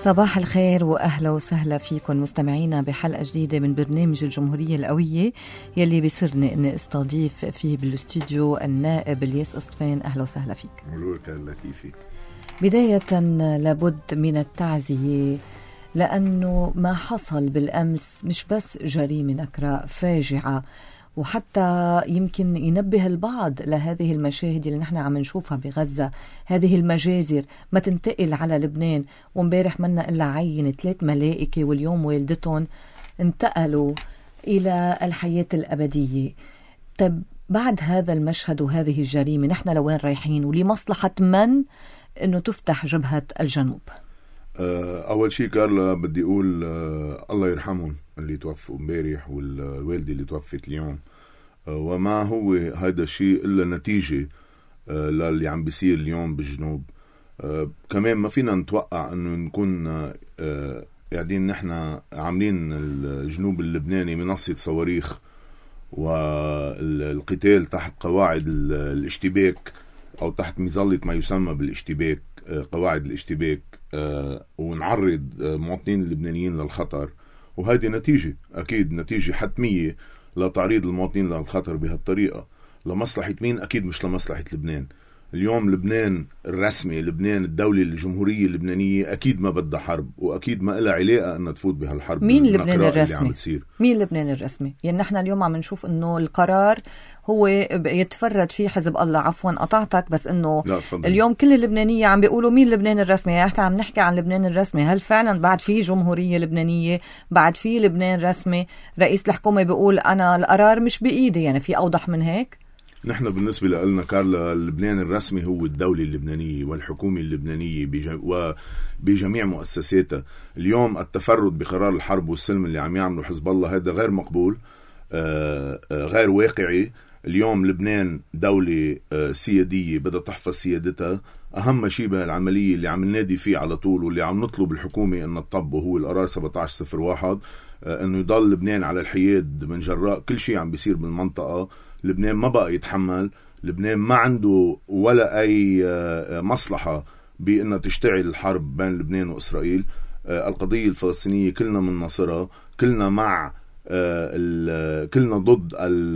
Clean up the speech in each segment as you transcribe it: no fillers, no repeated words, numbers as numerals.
صباح الخير وأهلا وسهلا فيكم مستمعينا بحلقة جديدة من برنامج الجمهورية القوية يلي بيسرني أني استضيف فيه بالاستوديو النائب الياس أصطفان. أهلا وسهلا فيك. ملوك اللطيفي. بداية لابد من التعزية لأنه ما حصل بالأمس مش بس جريمة نكراء فاجعة، وحتى يمكن ينبه البعض لهذه المشاهد اللي نحن عم نشوفها بغزة، هذه المجازر ما تنتقل على لبنان. ومبارح منا إلا عينة 3 ملائكة واليوم والدتهم انتقلوا إلى الحياة الأبدية. طب بعد هذا المشهد وهذه الجريمة نحن لوين رايحين ولمصلحة من أنه تفتح جبهة الجنوب؟ أول شيء كارلا بدي أقول الله يرحمهم اللي توفوا مبارح والوالدة اللي توفت اليوم، وما هو هذا الشيء إلا نتيجة للي عم بيصير اليوم بالجنوب. كمان ما فينا نتوقع أنه نكون قاعدين نحن عاملين الجنوب اللبناني منصة صواريخ والقتال تحت قواعد الاشتباك أو تحت مظلة ما يسمى بالاشتباك، قواعد الاشتباك، ونعرض مواطنين اللبنانيين للخطر. وهذه نتيجة أكيد نتيجة حتمية لتعريض المواطنين للخطر بهالطريقة. لمصلحة مين؟ أكيد مش لمصلحة لبنان. اليوم لبنان الرسمي، لبنان الدولة الجمهورية اللبنانية أكيد ما بدها حرب، وأكيد ما لها علاقة أن تفوت بهالحرب. مين لبنان الرسمي؟ مين لبنان الرسمي؟ يعني نحن اليوم عم نشوف أنه القرار هو يتفرد فيه حزب الله. عفوا قطعتك، بس أنه اليوم كل اللبنانية عم بيقولوا مين لبنان الرسمي. يعني احنا عم نحكي عن لبنان الرسمي، هل فعلا بعد فيه جمهورية لبنانية؟ بعد فيه لبنان رسمي؟ رئيس الحكومة بيقول أنا القرار مش بإيدي، يعني في أوضح من هيك؟ نحن بالنسبة لنا كارلا لبنان الرسمي هو الدولة اللبنانية والحكومة اللبنانية وبجميع مؤسساتها. اليوم التفرد بقرار الحرب والسلم اللي عم يعمله حزب الله هذا غير مقبول، غير واقعي. اليوم لبنان دولة سيادية بدها تحفظ سيادتها. أهم شيء بهالعملية اللي عم ننادي فيه على طول واللي عم نطلب الحكومة أن تطبقه هو القرار 1701، أنه يضل لبنان على الحياد من جراء كل شيء عم بيصير بالمنطقة. لبنان ما بقى يتحمل، لبنان ما عنده ولا أي مصلحة بأنها تشتعل الحرب بين لبنان وإسرائيل. القضية الفلسطينية كلنا من ناصرها، كلنا مع كلنا ضد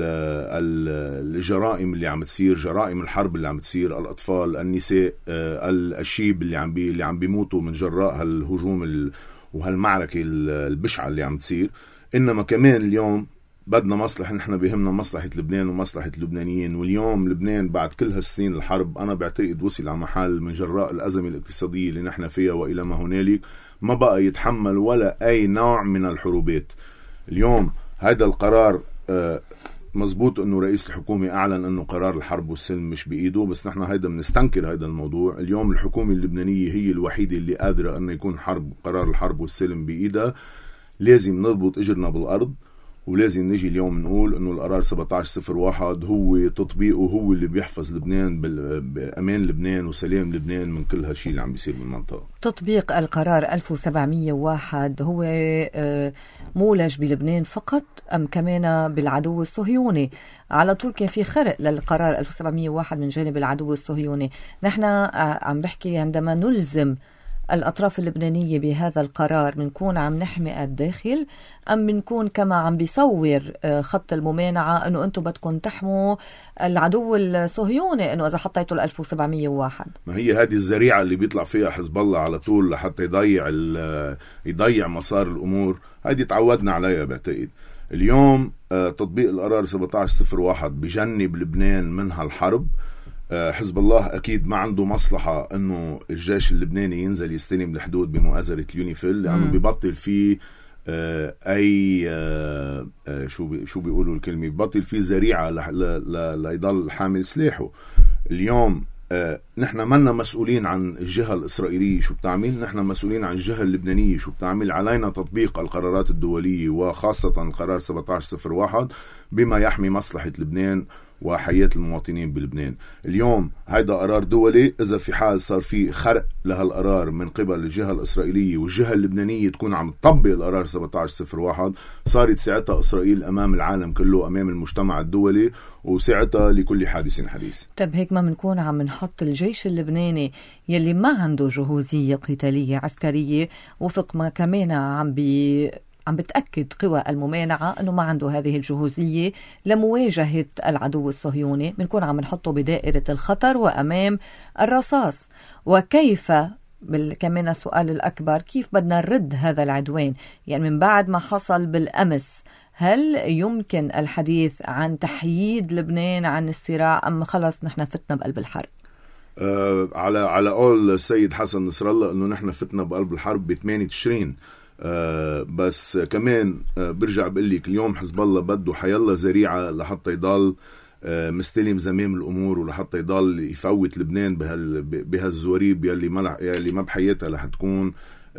الجرائم اللي عم تصير، جرائم الحرب اللي عم تصير، الأطفال، النساء، الشيب اللي عم بيموتوا من جراء هالهجوم وهالمعركة البشعة اللي عم تصير. إنما كمان اليوم بدنا مصلحة، نحن بيهمنا مصلحة لبنان ومصلحة اللبنانيين. واليوم لبنان بعد كل هالسنين الحرب أنا بعتقد وصل على محل من جراء الأزمة الاقتصادية اللي نحن فيها وإلى ما هنالك ما بقى يتحمل ولا أي نوع من الحروبات. اليوم هذا القرار مزبوط أنه رئيس الحكومة أعلن أنه قرار الحرب والسلم مش بإيده، بس نحن هيدا بنستنكر هذا الموضوع. اليوم الحكومة اللبنانية هي الوحيدة اللي قادرة أنه يكون قرار الحرب والسلم بإيدها. لازم نربط إجرنا بالأرض، ولازم نجي اليوم نقول انه القرار 1701 هو تطبيقه هو اللي بيحفظ لبنان بأمان لبنان وسلام لبنان من كل هالشيء اللي عم بيصير بالمنطقة. تطبيق القرار 1701 هو مولج بلبنان فقط أم كمان بالعدو الصهيوني؟ على طول كان في خرق للقرار 1701 من جانب العدو الصهيوني. نحن عم بحكي عندما نلزم الأطراف اللبنانية بهذا القرار بنكون عم نحمي الداخل أم بنكون كما عم بيصور خط الممانعة أنه أنتم بدكم تحموا العدو الصهيوني أنه إذا حطيتوا 1701؟ ما هي هذه الزريعة اللي بيطلع فيها حزب الله على طول لحتى يضيع مسار الأمور. هذه تعودنا عليها بعتقد. اليوم تطبيق القرار 1701 بجنب لبنان من هالحرب. حزب الله أكيد ما عنده مصلحة أنه الجيش اللبناني ينزل يستلم الحدود بمؤازرة اليونيفيل، لأنه بيبطل فيه أي شو بيقولوا الكلمة، بيبطل فيه ذريعة ليضل حامل سلاحه. اليوم نحن منا مسؤولين عن الجهة الإسرائيلية شو بتعمل، نحن مسؤولين عن الجهة اللبنانية شو بتعمل. علينا تطبيق القرارات الدولية وخاصة القرار 1701 بما يحمي مصلحة لبنان وحياة المواطنين بلبنان. اليوم هيدا قرار دولي، إذا في حال صار في خرق لهالقرار من قبل الجهة الإسرائيلية والجهة اللبنانية تكون عم تطبق القرار 1701، صارت ساعتها إسرائيل أمام العالم كله، أمام المجتمع الدولي، وساعتها لكل حادث حديث. طب هيك ما بنكون عم نحط الجيش اللبناني يلي ما عنده جهوزية قتالية عسكرية، وفق ما كمان عم بتأكد قوى الممانعة أنه ما عنده هذه الجهوزية لمواجهة العدو الصهيوني، بنكون عم نحطه بدائرة الخطر وأمام الرصاص. وكيف كمان السؤال الأكبر، كيف بدنا نرد هذا العدوان؟ يعني من بعد ما حصل بالأمس، هل يمكن الحديث عن تحييد لبنان عن الصراع، أم خلص نحن فتنا بقلب الحرب؟ على قول السيد حسن نصر الله انه نحن فتنا بقلب الحرب ب 8 تشرين. بس كمان برجع بقول لك اليوم حزب الله بده حيلا ذريعه لحتى يضل مستلم زمام الامور، ولحتى يضل يفوت لبنان بهالزوريب يلي ما بحياتها رح تكون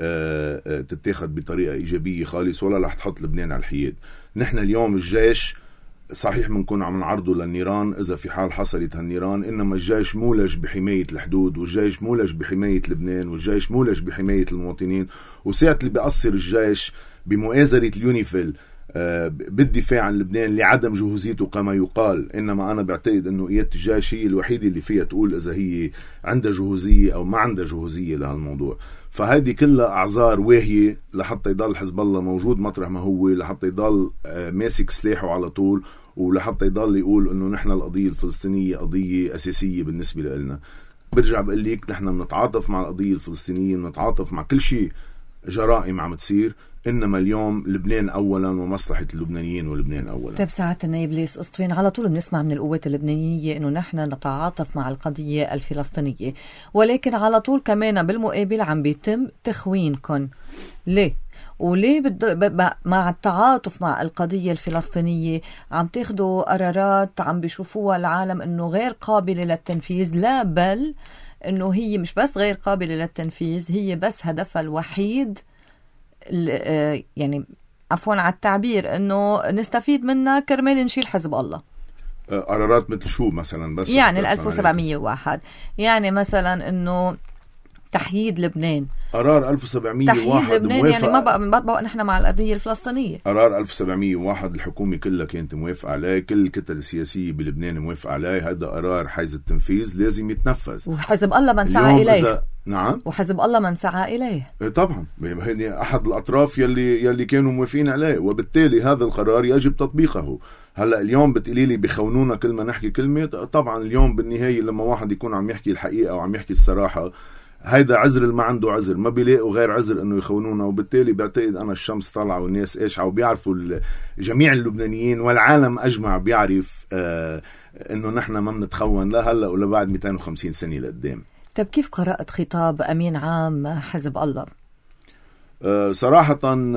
تتاخذ بطريقه ايجابيه خالص، ولا رح تحط لبنان على الحياد. نحن اليوم الجيش صحيح بنكون عم نعرضه للنيران إذا في حال حصلت هالنيران، إنما الجيش مولج بحماية الحدود، والجيش مولج بحماية لبنان، والجيش مولج بحماية المواطنين. وساعة اللي بيقصر الجيش بمؤازرة اليونيفيل بالدفاع عن لبنان لعدم جهوزيته كما يقال، إنما أنا بعتقد أنه قيادة الجيش هي الوحيدة اللي فيها تقول إذا هي عندها جهوزية أو ما عندها جهوزية لهالموضوع. فهذه كلها أعذار واهية لحتى يضل حزب الله موجود مطرح ما هو، لحتى يضل ماسك سلاحه على طول، ولحتى يضل يقول إنه نحن القضية الفلسطينية قضية أساسية بالنسبة لنا. برجع بقول لك نحن بنتعاطف مع القضية الفلسطينية، بنتعاطف مع كل شيء جرائم عم تصير، إنما اليوم لبنان أولا ومصلحة اللبنانيين ولبنان أولا. طيب ساعة النائب ليس قسطفين، على طول بنسمع من القوات اللبنانية إنه نحن نتعاطف مع القضية الفلسطينية، ولكن على طول كمان بالمقابل عم بيتم تخوينكم. ليه؟ وليه مع التعاطف مع القضية الفلسطينية عم تاخدوا قرارات عم بيشوفوها العالم إنه غير قابلة للتنفيذ؟ لا، بل إنه هي مش بس غير قابلة للتنفيذ، هي بس هدفها الوحيد يعني عفوا على التعبير انه نستفيد منها كرمال نشيل حزب الله. قرارات مثل شو مثلا؟ بس يعني 1701 يعني مثلا انه تحييد لبنان، قرار 1701 تحييد لبنان يعني ما بقى نحن مع القضية الفلسطينية. قرار 1701 الحكومة كلها كانت موافقة عليه، كل الكتل السياسية بلبنان موافقة عليه. هذا قرار حيز التنفيذ لازم يتنفذ، وحزب الله من سعى إليه. نعم، وحزب الله من سعى إليه طبعا، هي أحد الأطراف يلي كانوا موافقين عليه، وبالتالي هذا القرار يجب تطبيقه. هلأ اليوم بتقولي لي بخونونا كل ما نحكي كلمة، طبعا اليوم بالنهاية لما واحد يكون عم يحكي الحقيقة وعم يحكي الصراحة، هيدا عذر اللي ما عنده عذر، ما بيلاقوا غير عذر انه يخونونا. وبالتالي بعتقد انا الشمس طالعه والناس قاشعه، وبيعرفوا جميع اللبنانيين والعالم اجمع بيعرف انه نحن ما بنتخون لا هلا ولا بعد 250 سنه لقدام. طيب كيف قرأت خطاب امين عام حزب الله؟ صراحة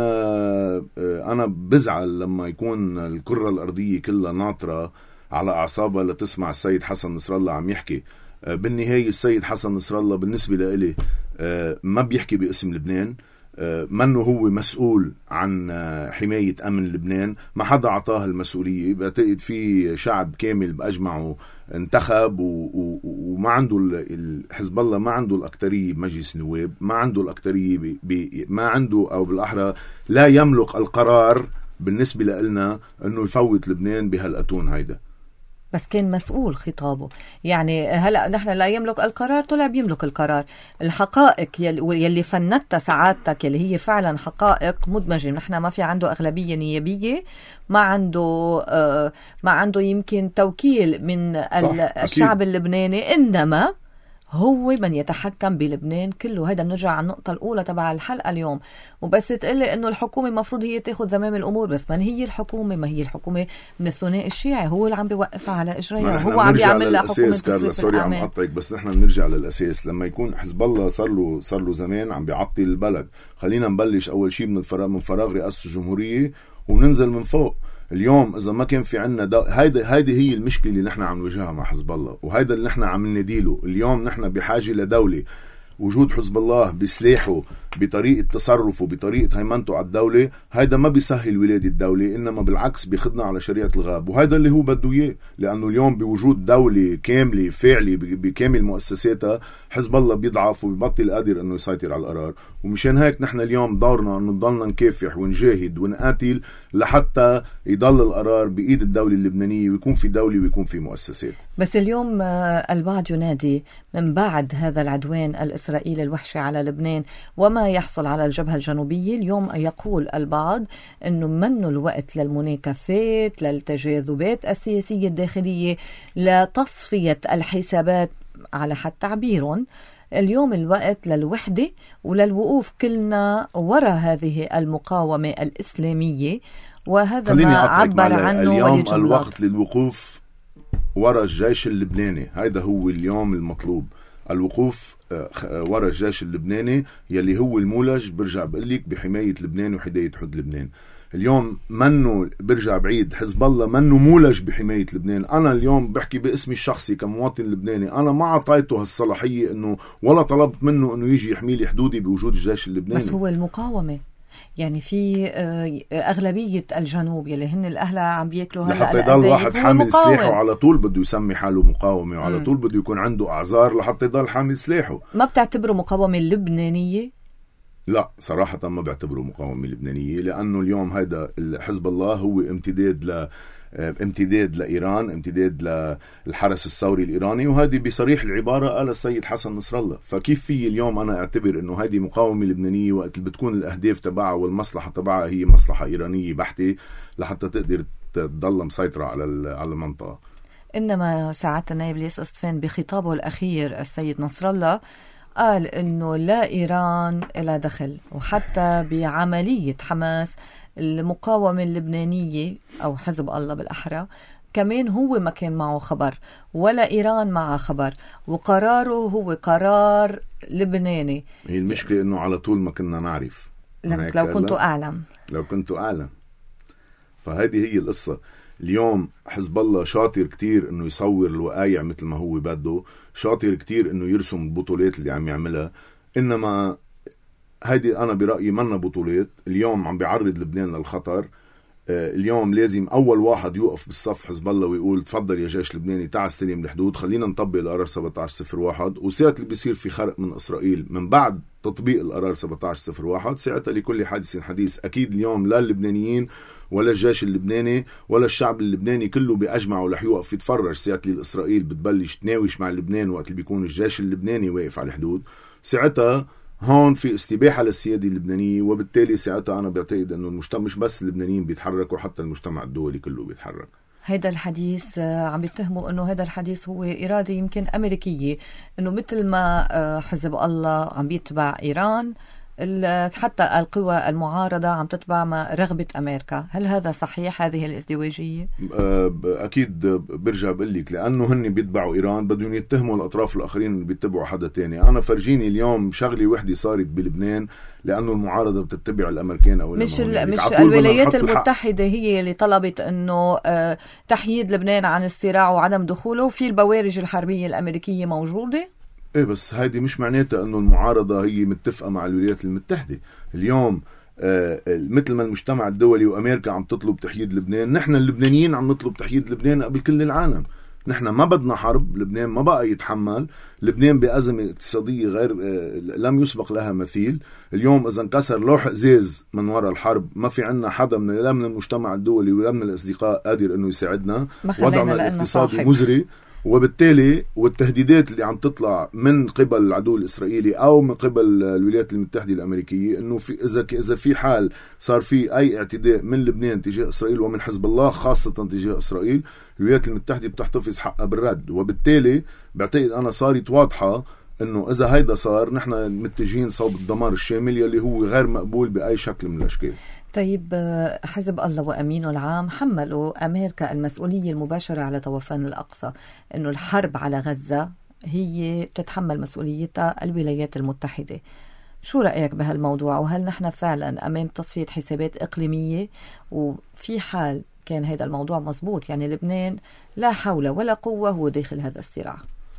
أنا بزعل لما يكون الكرة الأرضية كلها ناطرة على أعصابها لتسمع السيد حسن نصر الله عم يحكي. بالنهاية السيد حسن نصر الله بالنسبة لإلي ما بيحكي باسم لبنان، منه هو مسؤول عن حماية أمن لبنان، ما حدا عطاه المسؤولية. بعتقد في شعب كامل بأجمعه انتخب، وما عنده حزب الله ما عنده الأكترية بمجلس النواب، ما عنده الأكترية ما عنده، أو بالأحرى لا يملك القرار بالنسبة لنا أنه يفوت لبنان بهالأتون هيدا. بس كان مسؤول خطابه. يعني هلأ نحن لا يملك القرار، طلع بيملك القرار. الحقائق يلي فندتها سعادتك يلي هي فعلا حقائق مدمجة، نحن ما في عنده أغلبية نيابية، ما عنده يمكن توكيل من الشعب اللبناني، إنما هو من يتحكم بلبنان كله. هيدا بنرجع على النقطة الأولى تبع الحلقة اليوم. وبس تقلي إنه الحكومة مفروض هي تاخد زمام الأمور، بس من هي الحكومة؟ ما هي الحكومة من الثنائي الشيعي، هو اللي عم بيوقفها على إجرائها، هو عم بيعمل لها حكومة تصريف سوري عم أقطعك، بس نحن بنرجع للأساس. لما يكون حزب الله صار له زمان عم بيعطي البلد، خلينا نبلش أول شيء من فراغ رئاسة الجمهورية وننزل من فوق. اليوم إذا ما كان في عنا هيدي هي المشكلة اللي نحن عم نواجهها مع حزب الله، وهيدا اللي نحن عم نديله. اليوم نحن بحاجة لدولة وجود حزب الله بسلاحه بطريقة تصرفه بطريقة هيمنته على الدولة، هيدا ما بيسهل ولادة الدولة، إنما بالعكس بيخدنا على شريعة الغاب. وهيدا اللي هو بده إياه، لأنه اليوم بوجود دولة كاملة فاعلة بكامل مؤسساتها حزب الله بيضعف وبيبطل قادر إنه يسيطر على القرار. ومشان هيك نحن اليوم دورنا إنه نضلنا نكافح ونجاهد ونقاتل لحتى يضل القرار بإيد الدولة اللبنانية ويكون في دولة ويكون في مؤسسات. بس اليوم البعض ينادي من بعد هذا العدوان الإسرائيلي الوحشي على لبنان وما يحصل على الجبهة الجنوبية، اليوم يقول البعض أنه منه الوقت للمناكفات، للتجاذبات السياسية الداخلية، لتصفية الحسابات على حد تعبيرهم. اليوم الوقت للوحدة وللوقوف كلنا وراء هذه المقاومة الإسلامية، وهذا ما عبر عنه اليوم الوقت للوقوف وراء الجيش اللبناني. هيدا هو اليوم المطلوب، الوقوف وراء الجيش اللبناني يلي هو المولج برجع بقلك بحماية لبنان وحداية حدود لبنان. اليوم منه برجع بعيد، حزب الله منه مولج بحماية لبنان. أنا اليوم بحكي باسمي الشخصي كمواطن لبناني، أنا ما عطيته هالصلاحية إنه ولا طلبت منه إنه يجي يحمي لي حدودي بوجود الجيش اللبناني. بس هو المقاومة، يعني في أغلبية الجنوب يلي هن الأهل عم بياكلوا هلا لحتى يضل واحد حامل سلاحه على طول بده يسمي حاله مقاومة، وعلى طول بده يكون عنده أعذار لحتى يضل حامل سلاحه. ما بتعتبره مقاومة لبنانية؟ لا صراحة ما بعتبره مقاومة لبنانية، لأنه اليوم هيدا حزب الله هو امتداد لإيران، امتداد للحرس الثوري الإيراني، وهذه بصريح العبارة قال السيد حسن نصر الله. فكيف في اليوم أنا أعتبر أنه هذه مقاومة لبنانية وقت اللي بتكون الأهداف تبعها والمصلحة تبعها هي مصلحة إيرانية بحتة لحتى تقدر تضل مسيطرة على المنطقة. إنما سعادة النائب الياس أصطفان بخطابه الأخير السيد نصر الله قال إنه لا إيران إلى دخل، وحتى بعملية حماس المقاومة اللبنانية أو حزب الله بالأحرى كمان هو ما كان معه خبر ولا إيران معه خبر، وقراره هو قرار لبناني. هي المشكلة إنه على طول ما كنا نعرف. لو كنت أعلم. فهذه هي القصة. اليوم حزب الله شاطر كتير إنه يصور الوقايع مثل ما هو بده، شاطر كتير إنه يرسم البطولات اللي عم يعملها، إنما هيدي أنا برأيي منا بطولات. اليوم عم بيعرض لبنان للخطر. اليوم لازم أول واحد يوقف بالصف حزب الله ويقول تفضل يا جيش لبناني تعال استلم الحدود، خلينا نطبق القرار 1701. وساعة اللي بيصير في خرق من إسرائيل من بعد تطبيق القرار 1701 ساعتها لكل حادث حديث. أكيد اليوم لا اللبنانيين ولا الجيش اللبناني ولا الشعب اللبناني كله بأجمعه رح يوقف يتفرج ساعة اللي إسرائيل بتبلش تناوش مع لبنان وقت اللي بيكون الجيش اللبناني واقف على الحدود. ساعتها هون في استباحة للسيادة اللبنانية، وبالتالي ساعتها أنا بعتقد أنه المجتمع مش بس اللبنانيين بيتحركوا، حتى المجتمع الدولي كله بيتحرك. هيدا الحديث عم بيتهموا أنه هيدا الحديث هو إرادة يمكن أمريكية، أنه مثل ما حزب الله عم بيتبع إيران حتى القوى المعارضة عم تتبع رغبة أمريكا. هل هذا صحيح هذه الازدواجية؟ أكيد برجع بقلك، لأنه هن بيتبعوا إيران بدهم يتهموا الأطراف الآخرين اللي بيتبعوا حدا تاني. أنا فرجيني اليوم شغلة وحدة صارت بلبنان لأنه المعارضة بتتبع الأمريكان أو مش الولايات المتحدة هي اللي طلبت أنه تحييد لبنان عن الصراع وعدم دخوله، وفي البوارج الحربية الأمريكية موجودة. ايه بس هيدي مش معناتها انه المعارضة هي متفقة مع الولايات المتحدة. اليوم مثل ما المجتمع الدولي وامريكا عم تطلب تحييد لبنان، نحن اللبنانيين عم نطلب تحييد لبنان قبل كل العالم. نحن ما بدنا حرب، لبنان ما بقى يتحمل، لبنان بأزمة اقتصادية غير لم يسبق لها مثيل. اليوم اذا انكسر لوح ازاز من وراء الحرب ما في عنا حدا لا من المجتمع الدولي ولا من الاصدقاء قادر انه يساعدنا. وضعنا الاقتصادي مزري، وبالتالي والتهديدات اللي عم تطلع من قبل العدو الإسرائيلي أو من قبل الولايات المتحدة الأمريكية إنه إذا في حال صار في أي اعتداء من لبنان تجاه إسرائيل ومن حزب الله خاصة تجاه إسرائيل، الولايات المتحدة بتحتفظ حقها بالرد. وبالتالي بعتقد أنا صارت واضحة إنه إذا هيدا صار نحن متجهين صوب الدمار الشامل يلي هو غير مقبول بأي شكل من الأشكال. طيب حزب الله وأمينه العام حملوا أمريكا المسؤولية المباشرة على طوفان الأقصى، إنه الحرب على غزة هي تتحمل مسؤوليتها الولايات المتحدة. شو رأيك بهالموضوع؟ وهل نحن فعلا أمام تصفية حسابات إقليمية؟ وفي حال كان هذا الموضوع مزبوط يعني لبنان لا حول ولا قوة هو داخل هذا الصراع.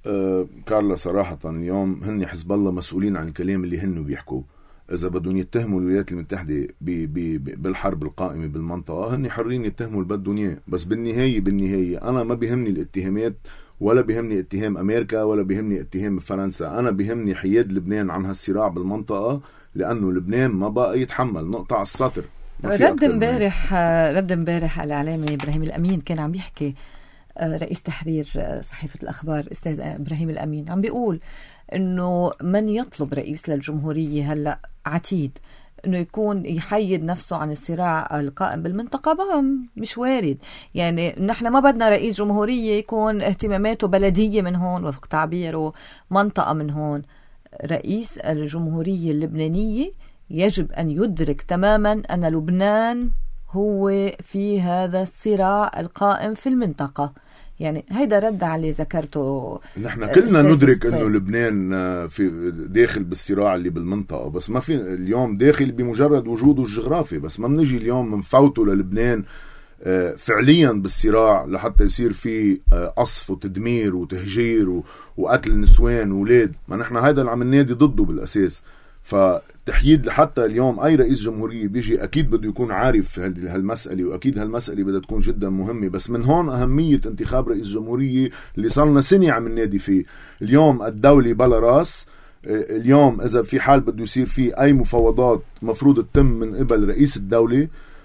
كارلا صراحة اليوم هن حزب الله مسؤولين عن الكلام اللي هن بيحكوا. إذا بدهم يتهموا الولايات المتحدة بالحرب القائمة بالمنطقة هن حرين يتهموا اللي بدهم إياه، بس بالنهاية أنا ما بيهمني الاتهامات ولا بيهمني اتهام أمريكا ولا بيهمني اتهام فرنسا. أنا بيهمني حياد لبنان عن هالصراع بالمنطقة، لأنه لبنان ما بقى يتحمل نقطة على السطر. رد امبارح الإعلامي إبراهيم الأمين كان عم يحكي، رئيس تحرير صحيفة الأخبار أستاذ إبراهيم الأمين عم بيقول إنه من يطلب رئيس للجمهورية هلأ عتيد إنه يكون يحيد نفسه عن الصراع القائم بالمنطقة، بقى مش وارد. يعني نحن ما بدنا رئيس جمهورية يكون اهتماماته بلدية من هون وفق تعبيره منطقة من هون. رئيس الجمهورية اللبنانية يجب أن يدرك تماما أن لبنان هو في هذا الصراع القائم في المنطقة. يعني هيدا رد على اللي ذكرته. نحن كلنا ندرك انه لبنان في داخل بالصراع اللي بالمنطقة، بس ما في اليوم داخل بمجرد وجوده الجغرافي، بس ما بنجي اليوم منفوته للبنان فعليا بالصراع لحتى يصير في قصف وتدمير وتهجير وقتل نسوان وولاد. ما نحن هيدا اللي عم ننادي ضده بالأساس. فتحييد لحتى اليوم أي رئيس جمهورية بيجي أكيد بده يكون عارف هالمسألة، وأكيد هالمسألة بدها تكون جدا مهمة. بس من هون أهمية انتخاب رئيس جمهورية اللي صارنا سنة عم ننادي فيه. اليوم الدولة بلا راس. اليوم إذا في حال بده يصير فيه أي مفاوضات مفروض تتم من قبل رئيس الدولة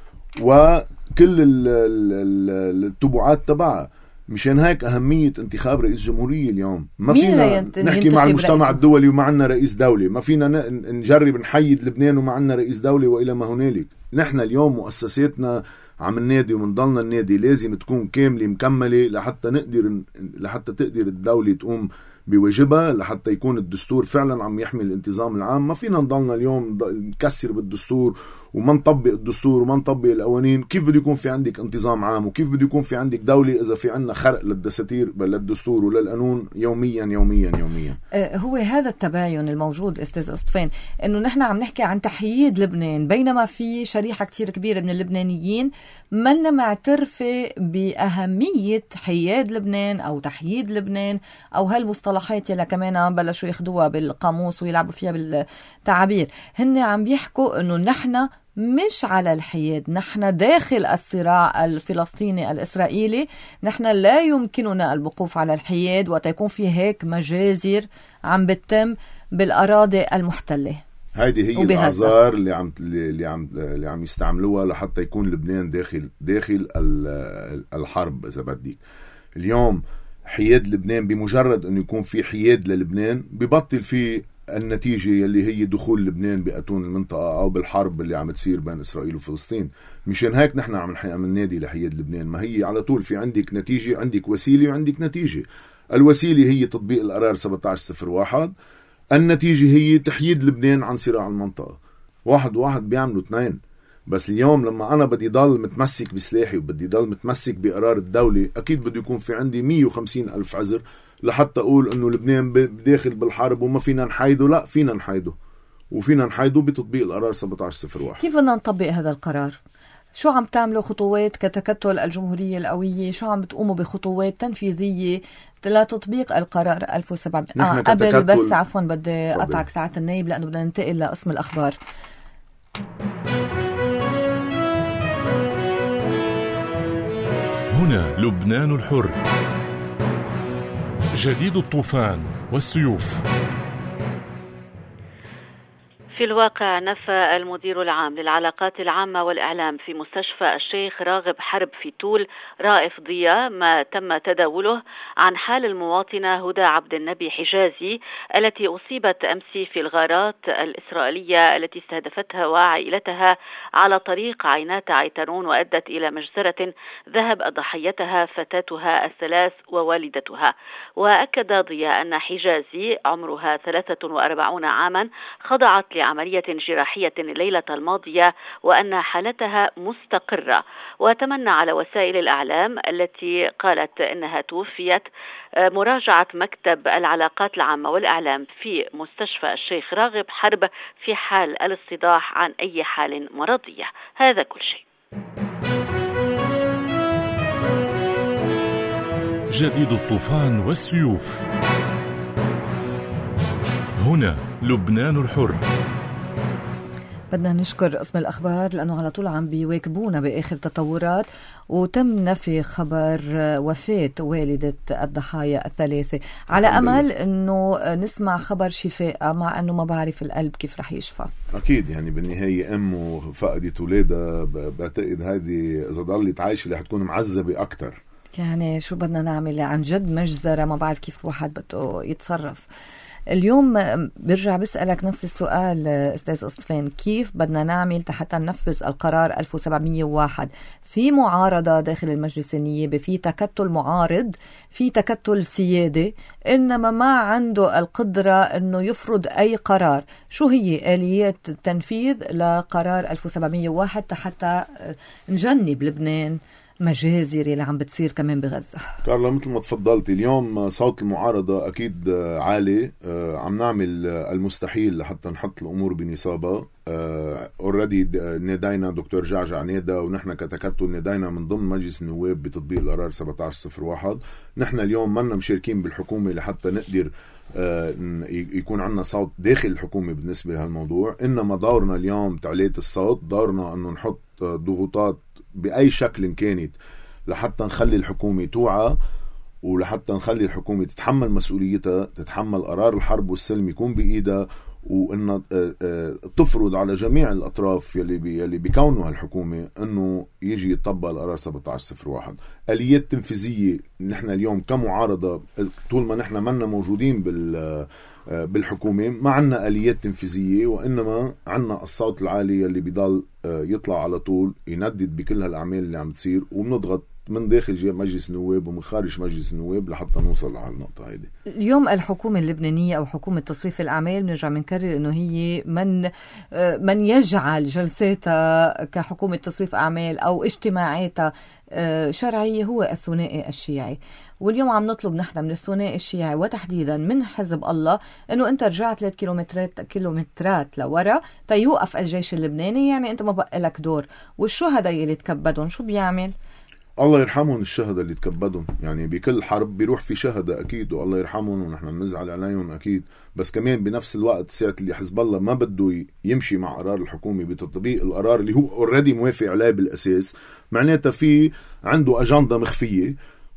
وكل التبعات تبعها. مشان هيك أهمية انتخاب رئيس جمهورية اليوم. ما فينا نحكي مع المجتمع الدولي وما عنا رئيس دولة، ما فينا نجرب نحيد لبنان وما عنا رئيس دولة وإلى ما هنالك. نحن اليوم مؤسساتنا عم النادي ومنضلنا النادي لازم تكون كاملة مكملة لحتى تقدر الدولة تقوم بواجبها، لحتى يكون الدستور فعلا عم يحمي الانتظام العام. ما فينا نضلنا اليوم نكسر بالدستور وما نطبق الدستور وما نطبق القوانين. كيف بده يكون في عندك انتظام عام وكيف بده يكون في عندك دولة إذا في عندنا خرق للدستور وللقانون يوميا؟ هو هذا التباين الموجود أستاذ أسطفين، إنه نحن عم نحكي عن تحييد لبنان بينما في شريحة كتير كبيرة من اللبنانيين منا معترفة بأهمية حياد لبنان أو تحييد لبنان أو هالمصطلحات يلا كمان بلشوا ياخدوها بالقاموس ويلعبوا فيها بالتعابير. هن عم بيحكوا إنه نحن مش على الحياد، نحن داخل الصراع الفلسطيني الإسرائيلي، نحن لا يمكننا الوقوف على الحياد وقت يكون في هيك مجازر عم بتتم بالأراضي المحتلة. هيدي هي الأعذار اللي عم يستعملوها لحتى يكون لبنان داخل الحرب. إذا بدك اليوم حياد لبنان، بمجرد أن يكون في حياد للبنان ببطل في النتيجة اللي هي دخول لبنان بأتون المنطقة أو بالحرب اللي عم تصير بين إسرائيل وفلسطين. مشان هيك نحن عم ننادي لحياد لبنان. ما هي على طول في عندك نتيجة، عندك وسيلة وعندك نتيجة. الوسيلة هي تطبيق القرار 1701، النتيجة هي تحييد لبنان عن صراع المنطقة. واحد بيعملوا اثنين. بس اليوم لما أنا بدي ضل متمسك بسلاحي وبدي ضل متمسك بقرار الدولة، أكيد بده يكون في عندي 150,000 عذر لحتى أقول أنه لبنان داخل بالحرب وما فينا نحايده. لا، فينا نحايده، وفينا نحايده بتطبيق القرار 1701. كيف بدنا نطبق هذا القرار؟ شو عم تعملوا خطوات كتكتل الجمهورية القوية؟ شو عم بتقوموا بخطوات تنفيذية لتطبيق القرار 1700؟ قبل بس عفوا بدي أقطعك ساعة النايب لأنه بدنا ننتقل لقسم الأخبار. هنا لبنان الحر، جديد الطوفان والسيوف. في الواقع نفى المدير العام للعلاقات العامة والإعلام في مستشفى الشيخ راغب حرب في تول رائف ضياء ما تم تداوله عن حال المواطنة هدى عبد النبي حجازي التي أصيبت أمس في الغارات الإسرائيلية التي استهدفتها وعائلتها على طريق عينات عيترون وأدت إلى مجزرة ذهب ضحيتها فتاتها الثلاث ووالدتها. وأكد ضياء أن حجازي عمرها 43 عاما خضعت عملية جراحية الليلة الماضية وأن حالتها مستقرة، وتمنى على وسائل الإعلام التي قالت أنها توفيت مراجعة مكتب العلاقات العامة والإعلام في مستشفى الشيخ راغب حرب في حال الاستيضاح عن أي حال مرضية. هذا كل شيء. جديد الطوفان والسيوف. هنا لبنان الحر. بدنا نشكر قسم الأخبار لأنه على طول عم بيواكبونا بآخر تطورات، وتم نفي خبر وفاة والدة الضحايا الثلاثة على أمل أنه نسمع خبر شفاء، مع أنه ما بعرف القلب كيف رح يشفى. أكيد يعني بالنهاية أم فقدت ولادها، بعتقد هذه إذا ضلت عايشة اللي حتكون معذبة أكتر. يعني شو بدنا نعمل؟ عن جد مجزرة، ما بعرف كيف واحد بده يتصرف. اليوم برجع بسألك نفس السؤال أستاذ أصطفان، كيف بدنا نعمل حتى ننفذ القرار 1701؟ في معارضة داخل المجلس النيابي، في تكتل معارض، في تكتل سيادي، إنما ما عنده القدرة أنه يفرض أي قرار. شو هي آليات التنفيذ لقرار 1701 حتى نجنب لبنان مجازر اللي عم بتصير كمان بغزة؟ كارلا، مثل ما تفضلتي اليوم صوت المعارضة أكيد عالي. عم نعمل المستحيل لحتى نحط الأمور بنصابها. اوريدي نادينا دكتور جعجع نادا، ونحن كتكتل نادينا من ضمن مجلس النواب بتطبيق القرار 1701. نحن اليوم منا مشاركين بالحكومة لحتى نقدر يكون عنا صوت داخل الحكومة بالنسبة لهالموضوع. إنما دورنا اليوم تعلية الصوت، دورنا أنه نحط ضغوطات بأي شكل كانت لحتى نخلي الحكومة توعى، ولحتى نخلي الحكومة تتحمل مسؤوليتها، تتحمل قرار الحرب والسلم يكون بإيدها، وإنها تفرض على جميع الأطراف يلي بيكونوا هالحكومة إنه يجي يطبق القرار 1701. آليات تنفيذية نحن اليوم كمعارضة طول ما نحن منا موجودين بالحكومة ما عنا آليات تنفيذية، وإنما عنا الصوت العالي اللي بيضل يطلع على طول يندد بكل هالأعمال اللي عم تصير، وبنضغط من داخل مجلس النواب ومن خارج مجلس النواب لحتى نوصل على النقطة هيدي. اليوم الحكومة اللبنانية أو حكومة تصريف الأعمال بنرجع منكرر إنه هي من يجعل جلساتها كحكومة تصريف أعمال أو اجتماعاتها شرعية هو الثنائي الشيعي. واليوم عم نطلب نحن من الثنائي الشيعي وتحديدا من حزب الله انه انت رجعت 3 كيلومترات لورا تيوقف الجيش اللبناني، يعني انت ما بقى لك دور. والشهداء اللي تكبدون شو بيعمل؟ الله يرحمهم الشهداء اللي تكبدهم، يعني بكل حرب بيروح في شهداء أكيد، والله يرحمهم ونحن بنزعل عليهم أكيد. بس كمان بنفس الوقت ساعة اللي حزب الله ما بده يمشي مع قرار الحكومة بتطبيق القرار اللي هو اوريدي موافق عليه بالأساس، معناتها في عنده أجندة مخفية.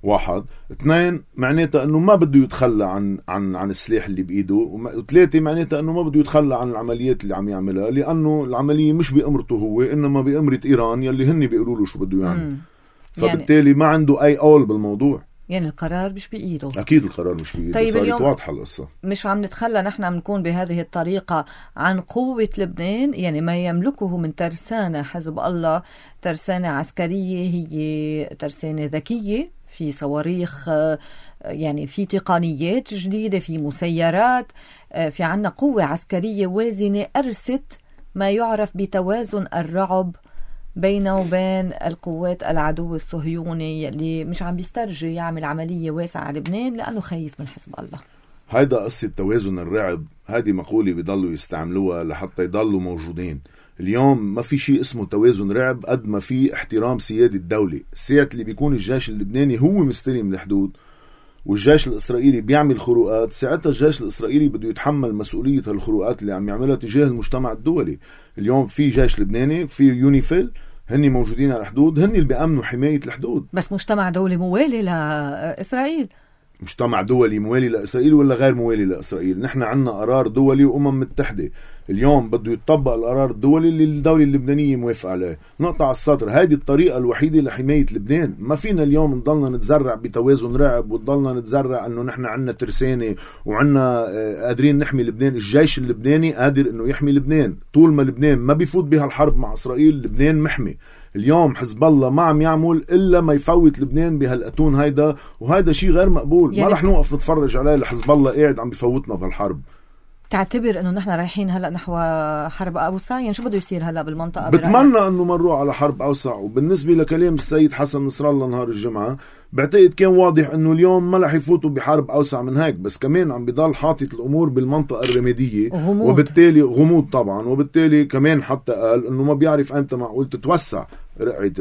1 2 معناتها انه ما بده يتخلى عن السلاح اللي بايده، و3 معناتها انه ما بده يتخلى عن العمليات اللي عم يعملها، لانه العمليه مش بامرته هو، انما بامره ايران يلي هن بيقولوا له شو بده يعمل. فبالتالي ما عنده اي قول بالموضوع، يعني القرار مش بإيده. أكيد القرار مش بإيده. طيب اليوم واضحة القصة، مش عم نتخلى نحن عم نكون بهذه الطريقة عن قوة لبنان، يعني ما يملكه من ترسانة حزب الله، ترسانة عسكرية هي ترسانة ذكية، في صواريخ، يعني في تقنيات جديدة، في مسيرات، في عنا قوة عسكرية وازنة أرست ما يعرف بتوازن الرعب بينه وبين القوات العدو الصهيوني اللي مش عم بيسترجي يعمل عملية واسعة على لبنان لأنه خايف من حزب الله. هيدا قصة توازن الرعب، هذه مقولة بيضلوا يستعملوها لحتى يضلوا موجودين. اليوم ما في شيء اسمه توازن رعب قد ما في احترام سيادة الدولة. السيادة اللي بيكون الجيش اللبناني هو مستلم الحدود والجيش الإسرائيلي بيعمل خروقات، ساعتها الجيش الإسرائيلي بده يتحمل مسؤولية الخروقات اللي عم يعملها تجاه المجتمع الدولي. اليوم في جيش لبناني، في يونيفيل، هني موجودين على الحدود، هني اللي بيأمنوا حماية الحدود. بس مجتمع دولي موالي لإسرائيل، مجتمع دولي موالي لإسرائيل ولا غير موالي لإسرائيل؟ نحن عنا قرار دولي وأمم متحدة، اليوم بده يتطبق القرار الدولي اللي الدولة اللبنانية موافقة عليه. نقطة على السطر، هذه الطريقة الوحيدة لحماية لبنان. ما فينا اليوم نضلنا نتزرع بتوازن رعب ونضلنا نتزرع انه نحن عنا ترسانة وعنا قادرين نحمي لبنان. الجيش اللبناني قادر انه يحمي لبنان طول ما لبنان ما بيفوت بها الحرب مع إسرائيل. لبنان محمي. اليوم حزب الله ما عم يعمل إلا ما يفوت لبنان بهالأتون هيدا، وهيدا شيء غير مقبول. يعني ما رح نوقف نتفرج عليه لحزب الله قاعد عم بيفوتنا بهالحرب. تعتبر انه نحن رايحين هلا نحو حرب اوسع؟ يعني شو بده يصير هلا بالمنطقه؟ بتمنى انه ما نروح على حرب اوسع. وبالنسبه لكلام السيد حسن نصر الله نهار الجمعه، بعتقد كان واضح انه اليوم ما رح يفوتوا بحرب اوسع من هيك، بس كمان عم بيضل حاطط الامور بالمنطقه الرماديه وبالتالي غموض طبعا، وبالتالي كمان حتى قال انه ما بيعرف امتى معقول تتوسع رقعة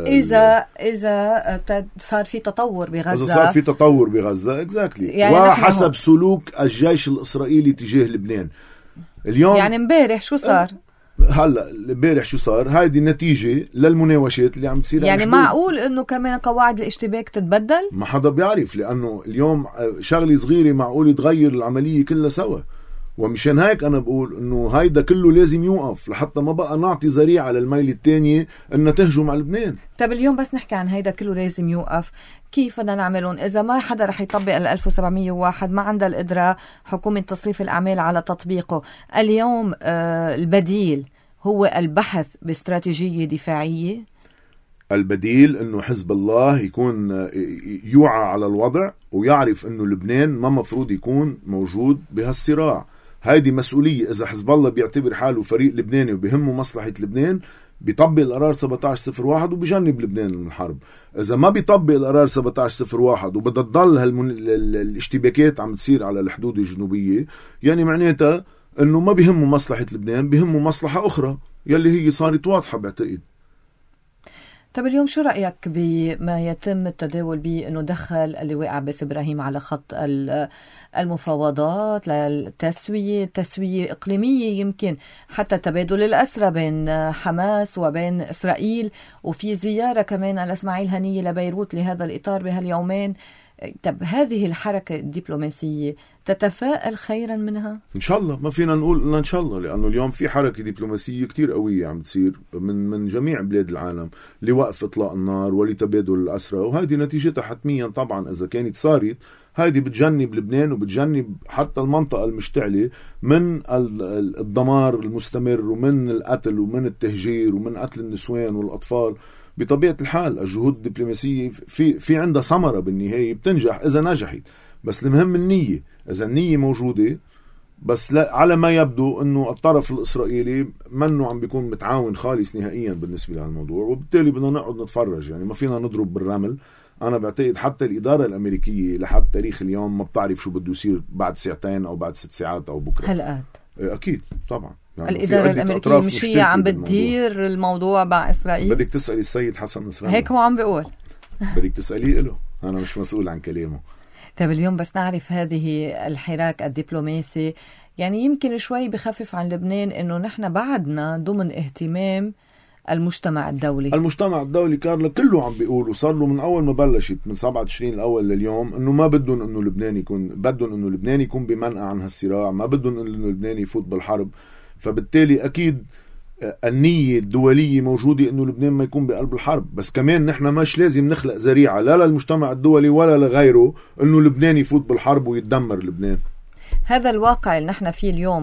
إذا صار في تطور بغزة، إذا صار في تطور بغزة يعني وحسب سلوك الجيش الإسرائيلي تجاه لبنان اليوم. يعني امبارح شو صار؟ هلا امبارح شو صار؟ هذه نتيجة للمناوشات اللي عم تصير. يعني معقول انه كمان قواعد الاشتباك تتبدل؟ ما حدا بيعرف، لانه اليوم شغلة صغيرة معقول تغير العملية كلها سوا. ومشان هيك انا بقول انه هيدا كله لازم يوقف لحتى ما بقى نعطي ذريعة للميل الثانية ان تهجم على لبنان. طب اليوم بس نحكي عن هيدا كله لازم يوقف، كيف بدنا نعملون اذا ما حدا رح يطبق ال 1701؟ ما عندها القدرة حكومة تصريف الاعمال على تطبيقه. اليوم البديل هو البحث باستراتيجية دفاعية. البديل انه حزب الله يكون يوعى على الوضع ويعرف انه لبنان ما مفروض يكون موجود بهالصراع. هيدي مسؤولية. اذا حزب الله بيعتبر حاله فريق لبناني وبهمه مصلحة لبنان بيطبق القرار 1701 وبيجنب لبنان من الحرب. اذا ما بيطبق القرار 1701 وبدها تضل الاشتباكات عم تصير على الحدود الجنوبية، يعني معناتها انه ما بيهمه مصلحة لبنان، بيهمه مصلحة اخرى يلي هي صارت واضحة بعتقد. طب اليوم شو رأيك بما يتم التداول به انه دخل اللواء عباس إبراهيم على خط المفاوضات للتسوية، تسوية إقليمية، يمكن حتى تبادل الأسرى بين حماس وبين إسرائيل، وفي زيارة كمان على إسماعيل هنية لبيروت لهذا الإطار بهاليومين. طب هذه الحركة الدبلوماسية تتفائل خيرا منها؟ إن شاء الله. ما فينا نقول إن شاء الله، لأنه اليوم في حركة دبلوماسية كتير قوية عم تصير من جميع بلاد العالم لوقف إطلاق النار ولتبادل الأسرى، وهذه نتيجتها حتميا طبعا إذا كانت صارت هذه بتجنب لبنان وبتجنب حتى المنطقة المشتعلة من الدمار المستمر ومن القتل ومن التهجير ومن قتل النسوان والأطفال. بطبيعة الحال الجهود الدبلوماسية في عندها ثمرة بالنهاية بتنجح إذا نجحت، بس المهم النية. إذا النية موجودة، بس لا على ما يبدو أنه الطرف الإسرائيلي منه عم بيكون متعاون خالص نهائيا بالنسبة لهالموضوع، وبالتالي بدنا نقعد نتفرج. يعني ما فينا نضرب بالرمل. أنا بعتقد حتى الإدارة الأمريكية لحد تاريخ اليوم ما بتعرف شو بده يصير بعد ساعتين أو بعد 6 ساعات أو بكرة. هلقات أكيد طبعا. يعني الإدارة الأمريكية مش هي عم بتدير الموضوع مع إسرائيل. بدك تسألي السيد حسن نصرالله، هيك هو عم بيقول. بدك تسأليه له، أنا مش مسؤول عن كلامه. طيب اليوم بس نعرف هذه الحراك الدبلوماسي يعني يمكن شوي بخفف عن لبنان إنه نحن بعدنا ضمن اهتمام المجتمع الدولي. المجتمع الدولي كارلا كله عم بيقول، وصار له من أول ما بلشت من 7 تشرين الأول لليوم إنه ما بدهم إنه لبنان يكون، بدهم إنه لبنان يكون بمنأى عن هالصراع، ما بدهم إنه لبنان يفوت بالحرب. فبالتالي أكيد النية الدولية موجودة إنه لبنان ما يكون بقلب الحرب، بس كمان نحن مش لازم نخلق ذريعة لا للمجتمع الدولي ولا لغيره إنه لبنان يفوت بالحرب ويتدمر لبنان. هذا الواقع اللي نحن فيه اليوم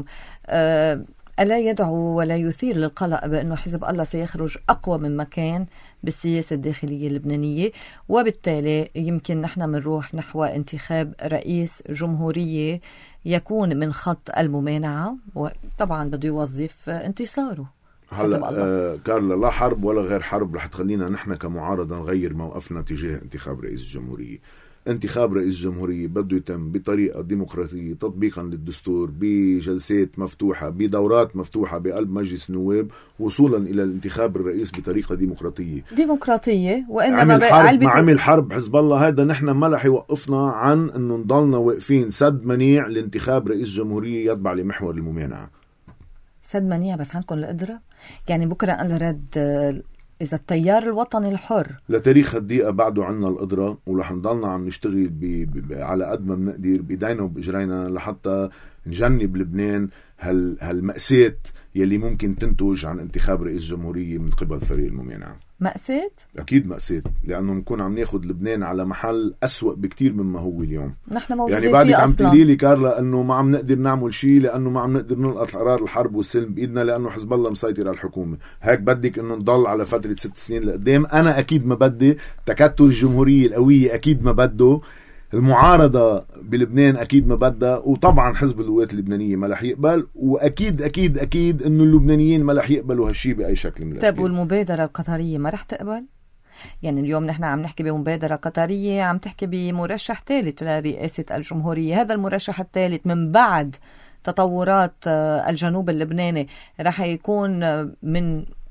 ألا يدعو ولا يثير للقلق بأنه حزب الله سيخرج أقوى من مكان بالسياسة الداخلية اللبنانية، وبالتالي يمكن نحن منروح نحو انتخاب رئيس جمهورية يكون من خط الممانعة، وطبعا بده يوظف انتصاره. هلا كارلا لا حرب ولا غير حرب رح تخلينا نحن كمعارضة نغير موقفنا تجاه انتخاب رئيس الجمهورية. انتخاب رئيس الجمهورية بده يتم بطريقة ديمقراطية تطبيقا للدستور، بجلسات مفتوحة، بدورات مفتوحة بقلب مجلس النواب، وصولا إلى الانتخاب الرئيس بطريقة ديمقراطية. وإنما عمل حرب حزب الله هذا نحن ما رح يوقفنا عن أنه نضلنا واقفين سد منيع لانتخاب رئيس جمهورية يتبع لمحور الممانعة. سد منيع بس عندكم القدرة؟ يعني بكرة أنا رد إذا التيار الوطني الحر لتاريخ الدقيقة بعده عنا القدرة، ورح نضلنا عم نشتغل على قد ما بنقدر بإيدينا وبإجرينا لحتى نجنب لبنان هالمأساة يلي ممكن تنتج عن انتخاب رئيس جمهورية من قبل فريق الممانعة. مأساة؟ أكيد مأساة، لأنه نكون عم ناخد لبنان على محل أسوأ بكتير مما هو اليوم. نحن موجودين يعني بعدك عم تقولي لي كارلا أنه ما عم نقدر نعمل شيء لأنه ما عم نقدر نلقط قرار الحرب والسلم بإيدنا لأنه حزب الله مسيطر على الحكومة. هيك بدك أنه نضل على فترة 6 سنين لقدام؟ أنا أكيد ما بدي. تكتل الجمهورية القوية أكيد ما بده. المعارضة بلبنان أكيد ما بدها. وطبعا حزب القوات اللبنانية ما رح يقبل. وأكيد أكيد أكيد أنه اللبنانيين ما رح يقبلوا هالشيء بأي شكل من الأشكال. طيب والمبادرة القطرية ما رح تقبل؟ يعني اليوم نحن عم نحكي بمبادرة قطرية، عم تحكي بمرشح ثالث لرئاسة الجمهورية. هذا المرشح الثالث من بعد تطورات الجنوب اللبناني رح يكون من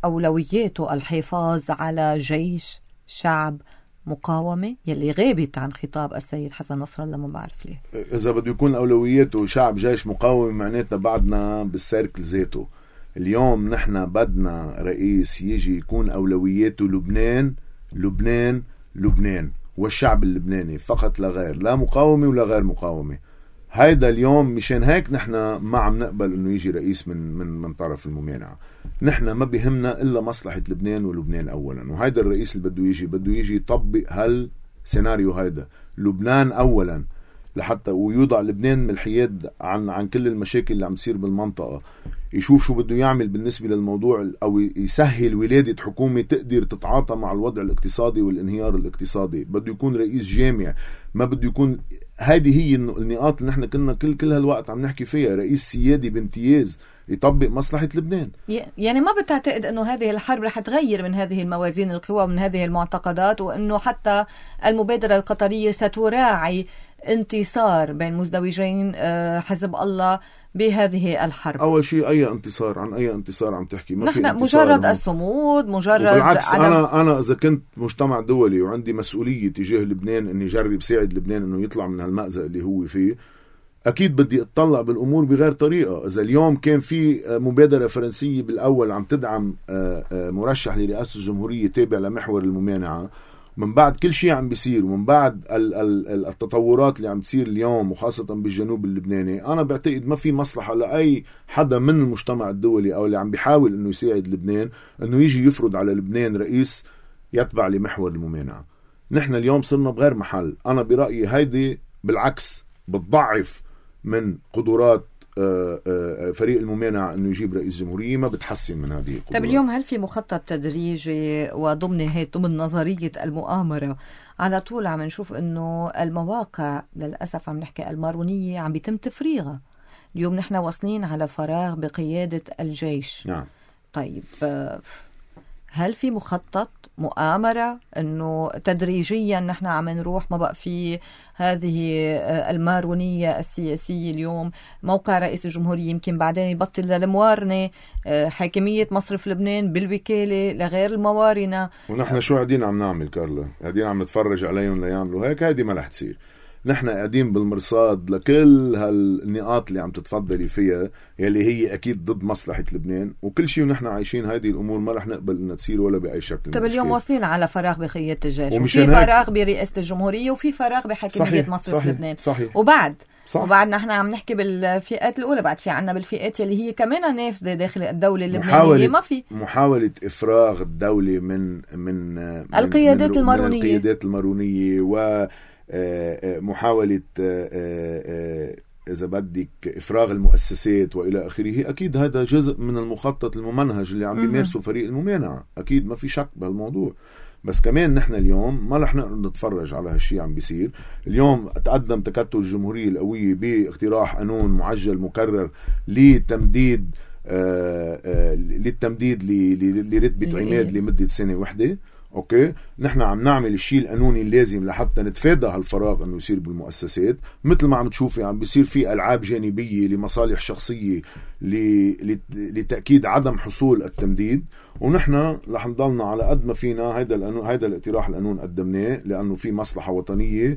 أولوياته الحفاظ على جيش شعب مقاومة يلي غابت عن خطاب السيد حسن نصر الله؟ ما بعرف ليه. إذا بده يكون أولوياته شعب جيش مقاومة معناتها بعدنا بالسيركل ذاته. اليوم نحن بدنا رئيس يجي يكون أولوياته لبنان لبنان لبنان والشعب اللبناني فقط لا غير، لا مقاومة ولا غير مقاومة. هيدا اليوم مشان هيك نحن ما عم نقبل انه يجي رئيس من طرف الممانعة. نحن ما بيهمنا الا مصلحة لبنان ولبنان اولا، وهيدا الرئيس اللي بده يجي يطبق هالسيناريو هيدا، لبنان اولا لحتى ويوضع لبنان من الحياد عن كل المشاكل اللي عم تصير بالمنطقة. يشوف شو بده يعمل بالنسبة للموضوع، او يسهل ولادة حكومة تقدر تتعاطى مع الوضع الاقتصادي والانهيار الاقتصادي. بده يكون رئيس جامع، ما بده يكون. هذه هي النقاط اللي نحن كنا كل هالوقت عم نحكي فيها. رئيس سيادي بامتياز يطبق مصلحة لبنان. يعني ما بتعتقد أنه هذه الحرب رح تغير من هذه الموازين القوى ومن هذه المعتقدات، وأنه حتى المبادرة القطرية ستراعي انتصار بين مزدوجين حزب الله بهذه الحرب؟ أول شيء أي انتصار؟ عن أي انتصار عم تحكي؟ ما نحن مجرد الصمود، مجرد بالعكس. أنا إذا كنت مجتمع دولي وعندي مسؤولية تجاه لبنان أني جرب ساعد لبنان أنه يطلع من هالمأزق اللي هو فيه، أكيد بدي أطلع بالأمور بغير طريقة. إذا اليوم كان في مبادرة فرنسية بالأول عم تدعم مرشح لرئاسة الجمهورية تابع لمحور الممانعة، من بعد كل شيء عم بيصير ومن بعد التطورات اللي عم تصير اليوم وخاصة بالجنوب اللبناني، أنا بعتقد ما في مصلحة لأي حدا من المجتمع الدولي أو اللي عم بيحاول أنه يساعد لبنان أنه يجي يفرض على لبنان رئيس يتبع لمحور الممانعة. نحن اليوم صرنا بغير محل. أنا برأيي هيدي بالعكس بتضعف من قدرات فريق الممانعة أنه يجيب رئيس جمهورية، ما بتحسن من هذه القدرات. طيب اليوم هل في مخطط تدريجي وضمن نظرية المؤامرة على طول عم نشوف أنه المواقع للأسف عم نحكي المارونية عم بيتم تفريغها؟ اليوم نحن واصلين على فراغ بقيادة الجيش. نعم. طيب هل في مخطط مؤامرة أنه تدريجيا نحن عم نروح ما بقى في هذه المارونية السياسية؟ اليوم موقع رئيس الجمهورية يمكن بعدين يبطل للموارنة، حاكمية مصرف لبنان بالوكالة لغير الموارنة. ونحن شو قاعدين عم نعمل كارلا؟ قاعدين عم نتفرج عليهم ليعملوا هيك؟ هيدي ما رح تصير. نحن قاعدين بالمرصاد لكل هالنقاط اللي عم تتفضلي فيها يلي هي أكيد ضد مصلحة لبنان وكل شيء، ونحن عايشين هذه الأمور ما رح نقبل إنها تصير ولا بأي شكل. طب اليوم واصلين على فراغ بقيادة الجيش، وفي فراغ برئاسة الجمهورية، وفي فراغ بحاكمية مصرف لبنان. صحيح. وبعد نحن عم نحكي بالفئات الأولى، بعد في عنا بالفئات يلي هي كمان نافذة داخل الدولة اللبنانية. ما في محاولة إفراغ الدولة من القيادات المارونية ومحاولة إذا بدك إفراغ المؤسسات وإلى آخره. أكيد هذا جزء من المخطط الممنهج اللي عم بيمارسه فريق الممانعة، أكيد ما في شك بهالموضوع. بس كمان نحن اليوم ما رح نقدر نتفرج على هالشي عم بيصير. اليوم تقدم تكتل الجمهورية القوية باقتراح قانون معجل مكرر لتمديد لرتبة عماد لمدة سنة واحدة. اوكي، نحن عم نعمل الشيء القانوني اللازم لحتى نتفادى هالفراغ انه يصير بالمؤسسات. مثل ما عم تشوفي عم بيصير في العاب جانبيه لمصالح شخصيه لتاكيد عدم حصول التمديد، ونحن رح نضلنا على قد ما فينا. هيدا الاقتراح القانون قدمناه لانه في مصلحه وطنيه،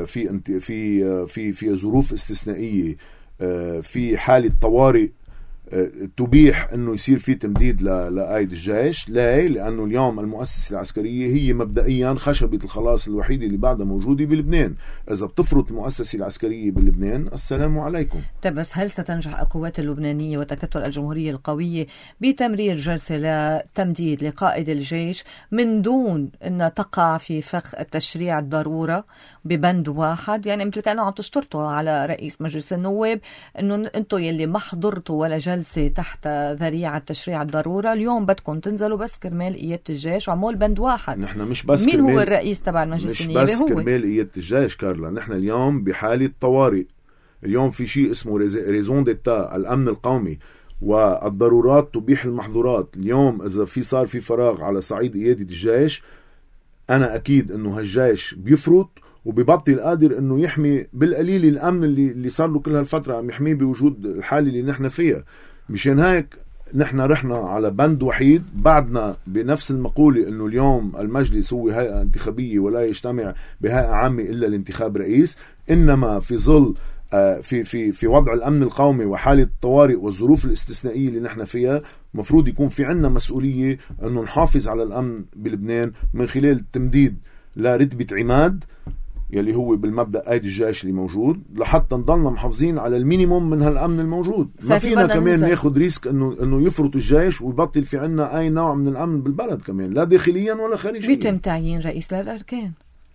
في ظروف استثنائيه، في حاله طوارئ تبيح انه يصير في تمديد لقائد الجيش. لانه اليوم المؤسسه العسكريه هي مبدئيا خشبه الخلاص الوحيده اللي بعدها موجوده بلبنان. اذا بتفرط المؤسسه العسكريه بلبنان السلام عليكم. طيب بس هل ستنجح القوات اللبنانيه وتكتل الجمهوريه القويه بتمرير جلسه لتمديد لقائد الجيش من دون ان تقع في فخ التشريع الضروره ببند واحد؟ يعني مثل كانوا عم تشترطوا على رئيس مجلس النواب انه انتم يلي ما حضرتوا ولا جلسة تحت ذريعة تشريع الضرورة اليوم بدكم تنزلوا بس كرمال قيادة الجيش وعمول بند واحد. نحن مش بس مين هو الرئيس تبع المجلس النيابي؟ مش بس كرمال قيادة الجيش كارلا، نحن اليوم بحالة طوارئ. اليوم في شيء اسمه ريزون ديتا، الأمن القومي، والضرورات تبيح المحظورات. اليوم إذا صار في فراغ على صعيد قيادة الجيش، أنا أكيد إنه هالجيش بيفرط وبيبطل قادر انه يحمي بالقليل الامن اللي صار له كل هالفتره عم يحميه بوجود الحاله اللي نحن فيها. مشان هيك نحن رحنا على بند وحيد. بعدنا بنفس المقولة انه اليوم المجلس هو هيئة انتخابية ولا يجتمع بهيئة عامة الا لانتخاب رئيس، انما في ظل في وضع الامن القومي وحالة الطوارئ والظروف الاستثنائية اللي نحن فيها، مفروض يكون في عنا مسؤولية انه نحافظ على الامن بلبنان من خلال التمديد لرتبة عماد يلي هو بالمبدأ أيدي الجيش اللي موجود، لحتى نضلنا محافظين على المينيموم من هالأمن الموجود. ما فينا كمان ناخد ريسك إنه يفرط الجيش ويبطل في عنا أي نوع من الأمن بالبلد كمان، لا داخليا ولا خارجيا. بيتم تعيين رئيس للأركان.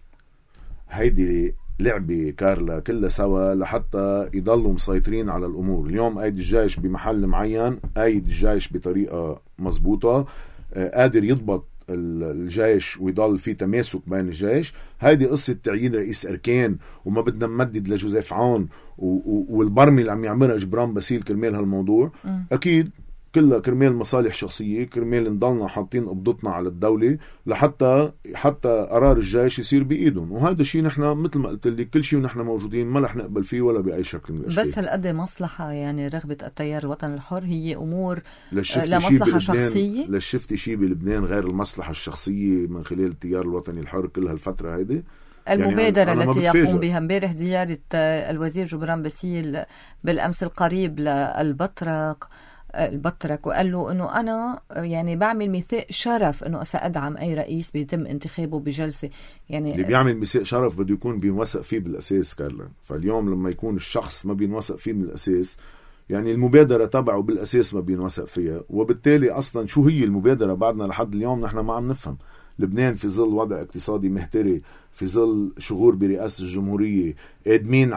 هيدي لعبة كارلا كلها سوا لحتى يضلوا مسيطرين على الأمور. اليوم أيدي الجيش بمحل معين، أيدي الجيش بطريقة مزبوطة، قادر يضبط الجيش ويضل في تماسك بين الجيش. هيدي قصة تعيين رئيس أركان وما بدنا نمدد لجوزيف عون والبرمي اللي عم يعملها جبران باسيل كرمال هالموضوع. أكيد كلها كرمال مصالح شخصية، كرمال نضلنا حاطين قبضتنا على الدولة حتى قرار الجيش يصير بإيدهم. وهذا الشيء نحن مثل ما قلت لك كل شيء ونحن موجودين ما رح نقبل فيه ولا بأي شكل من الأشكال. بس هالقد مصلحة يعني رغبة التيار الوطني الحر هي أمور لمصلحة شخصية. لشفتي شيء بلبنان غير المصلحة الشخصية من خلال التيار الوطني الحر كل هالفترة هيدي؟ المبادرة يعني التي يقوم بها امبارح زيارة الوزير جبران باسيل بالأمس القريب للبطرك وقال له انه انا يعني بعمل ميثاق شرف انه سأدعم اي رئيس بيتم انتخابه بجلسة. يعني اللي بيعمل ميثاق شرف بده يكون بينوثق فيه بالاساس كارلا. فاليوم لما يكون الشخص ما بينوثق فيه من الاساس، يعني المبادرة تبعه بالاساس ما بينوثق فيها، وبالتالي اصلا شو هي المبادرة بعدنا لحد اليوم نحن ما عم نفهم. لبنان في ظل وضع اقتصادي مهتري، في ظل شغور برئاسة الجمهورية، قادمين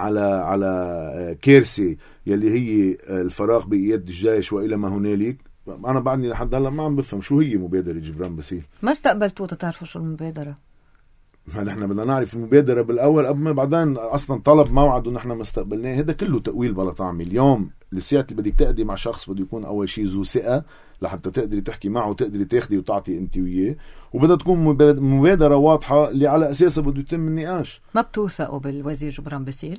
على كارثة يلي هي الفراغ بإياد الجيش وإلى ما هنالك. أنا بعدني لحد هلا ما عم بفهم شو هي مبادرة جبران باسيل. ما استقبلتوا تعرفوا شو المبادرة؟ ما نحن بدنا نعرف المبادرة بالأول قبل ما بعدين أصلا طلب موعد ونحن ما استقبلناه. هذا كله تأويل بلا طعم. اليوم لسيات اللي بدك تقضي مع شخص بده يكون أول شيء ذو ثقة لحتى تقدري تحكي معه وتقدري تاخدي وتعطي انت وياه، وبدها تكون مبادرة واضحة اللي على أساسها بده يتم النقاش. ما بتوثقوا بالوزير جبران باسيل؟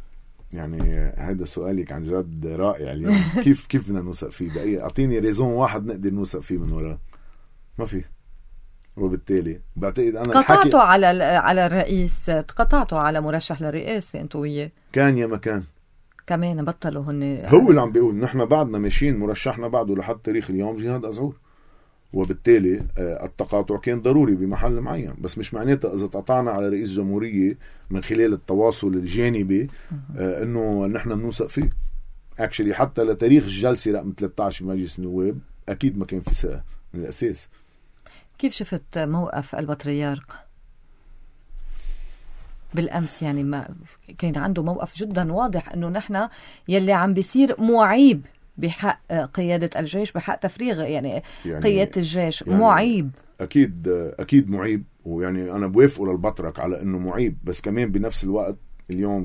يعني هذا سؤالك عن جد رائع اليوم. كيف بدنا نوثق فيه؟ بأي أعطيني ريزون واحد نقدر نوثق فيه من وراه. ما في. وبالتالي بعتقد أنا قطعتوا على الرئيس، قطعتوا على مرشح للرئاسة انتوا وياه. كان يا ما كان كمان بطلوا هن. هو اللي عم بيقول نحن بعدنا ماشيين مرشحنا بعده لحد تاريخ اليوم جهاد أزعور، وبالتالي التقاطع كان ضروري بمحل معين. بس مش معناتها إذا قطعنا على رئيس جمهورية من خلال التواصل الجانبي إنه نحن نوثق فيه. اكشلي حتى لتاريخ الجلسة رقم 13 بمجلس النواب أكيد ما كان في ثقة من الأساس. كيف شفت موقف البطريرك بالأمس؟ يعني ما كان عنده موقف جدا واضح إنه نحن يلي عم بيصير معيب بحق قيادة الجيش، بحق تفريغ يعني قيادة الجيش يعني معيب. أكيد معيب، ويعني أنا بوافقه للبطرك على إنه معيب. بس كمان بنفس الوقت اليوم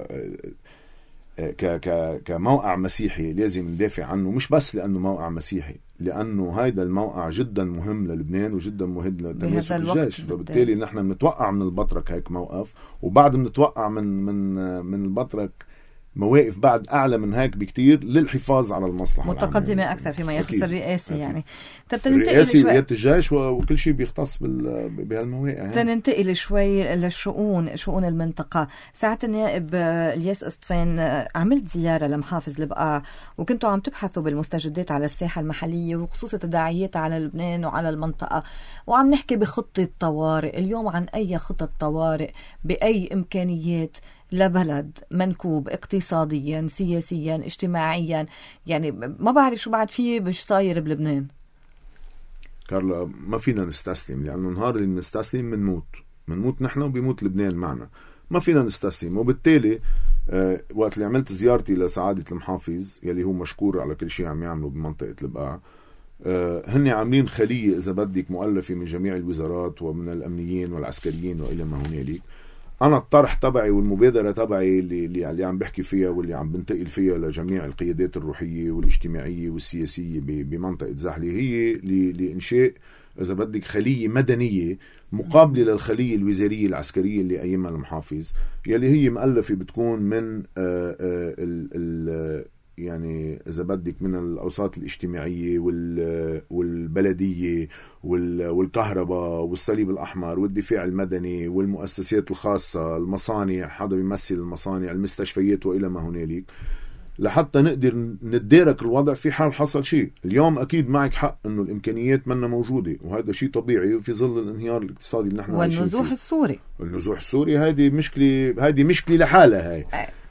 كموقع مسيحي لازم ندافع عنه، مش بس لأنه موقع مسيحي، لأنه هيدا الموقع جدا مهم للبنان وجدا مهم لتماسك الجيش. فبالتالي نحن بنتوقع من البطرك هيك موقف، وبعد بنتوقع من البطرك مواقف بعد أعلى من هيك بكتير للحفاظ على المصلحة متقدمة أكثر فيما يخص الرئاسي. يعني الرئاسي وقيادة الجيش وكل شيء بيختص بهالمواقع. تننتقل شوي للشؤون المنطقة. ساعة النائب الياس اسطفان عملت زيارة لمحافظ البقاع، وكنتوا عم تبحثوا بالمستجدات على الساحة المحلية وخصوص تداعياتها على لبنان وعلى المنطقة، وعم نحكي بخطة طوارئ اليوم. عن أي خطة طوارئ بأي إمكانيات لبلد منكوب اقتصاديا سياسيا اجتماعيا؟ يعني ما بعرف شو بعد فيه مش صاير بلبنان. كارلا ما فينا نستسلم، لأنه نهار اللي نستسلم منموت نحن وبيموت لبنان معنا. ما فينا نستسلم. وبالتالي وقت اللي عملت زيارتي لسعادة المحافظ يلي هو مشكور على كل شيء عم يعمله بمنطقة البقاع، هن عاملين خلية إذا بدك مؤلفة من جميع الوزارات ومن الأمنيين والعسكريين وإلى ما هنالك. أنا الطرح تبعي والمبادرة تبعي اللي عم بحكي فيها واللي عم بنتقل فيها لجميع القيادات الروحية والاجتماعية والسياسية بمنطقة زحلة هي لإنشاء إذا بدك خلية مدنية مقابلة للخلية الوزارية العسكرية اللي قيمها المحافظ، يلي هي مؤلفة بتكون من يعني إذا بدك من الأوساط الاجتماعية والبلدية والكهرباء والصليب الأحمر والدفاع المدني والمؤسسات الخاصة، المصانع، حدا بيمثل المصانع، المستشفيات وإلى ما هنالك، لحتى نقدر نتدارك الوضع في حال حصل شيء. اليوم أكيد معك حق إنه الإمكانيات منا موجودة، وهذا شيء طبيعي في ظل الانهيار الاقتصادي اللي نحن عايشين فيه. والنزوح السوري هذه مشكلة لحالها هاي.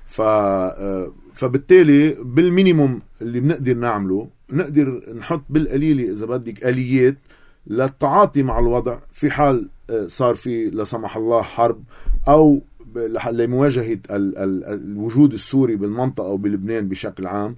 فبالتالي بالمينيموم اللي بنقدر نعمله نقدر نحط بالقليلة إذا بدك آليات للتعاطي مع الوضع في حال صار في لا سمح الله حرب أو لمواجهة الوجود السوري بالمنطقة أو بلبنان بشكل عام.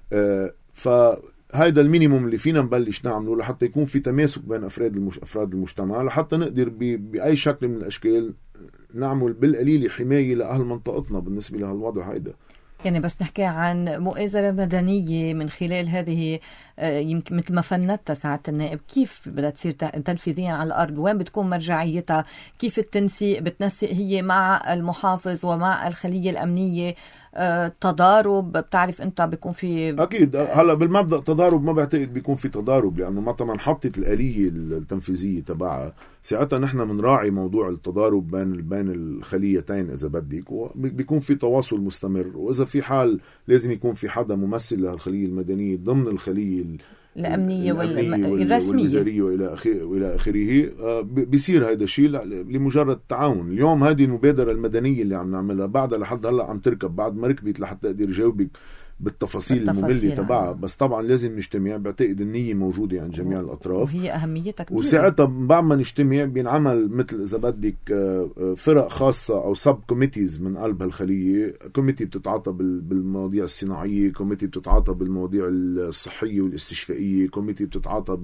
فهذا المينيموم اللي فينا نبلش نعمله لحتى يكون في تماسك بين أفراد المجتمع، لحتى نقدر بأي شكل من الأشكال نعمل بالقليل حماية لأهل منطقتنا بالنسبة لهالوضع هيدا. يعني بس نحكي عن مؤازرة مدنية من خلال هذه، يمكن مثل ما فندتها ساعة النائب، كيف بدها تصير تنفيذيا على الأرض؟ وين بتكون مرجعيتها؟ كيف التنسيق بتنسق هي مع المحافظ ومع الخلية الأمنية؟ تضارب بتعرف أنت بيكون في أكيد. هلا بالمبدأ تضارب ما بعتقد بيكون في تضارب، لأنه ما طبعا حطت الآلية التنفيذية تبعها، ساعتها نحن منراعي موضوع التضارب بين الخليتين إذا بدك، وبيكون في تواصل مستمر. وإذا في حال لازم يكون في حدا ممثل للخلية المدنية ضمن الخلية الأمنية والرسمية والوزارية وإلى آخره، بيصير هذا الشيء لمجرد التعاون. اليوم هذه المبادرة المدنية اللي عم نعملها بعدها لحد هلأ عم تركب، بعد ما ركبت لحتى أقدر جاوبك بالتفاصيل المملة تبعها، بس طبعا لازم نجتمع. بعتقد النية موجودة عند جميع الأطراف وهي أهميتها كبيرة. وساعتها بعد ما نجتمع بينعمل مثل إذا بدك فرق خاصة أو سب كوميتيز من قلب الخلية. كوميتي بتتعاطى بالمواضيع الصناعية، كوميتي بتتعاطى بالمواضيع الصحية والاستشفائية، كوميتي بتتعاطى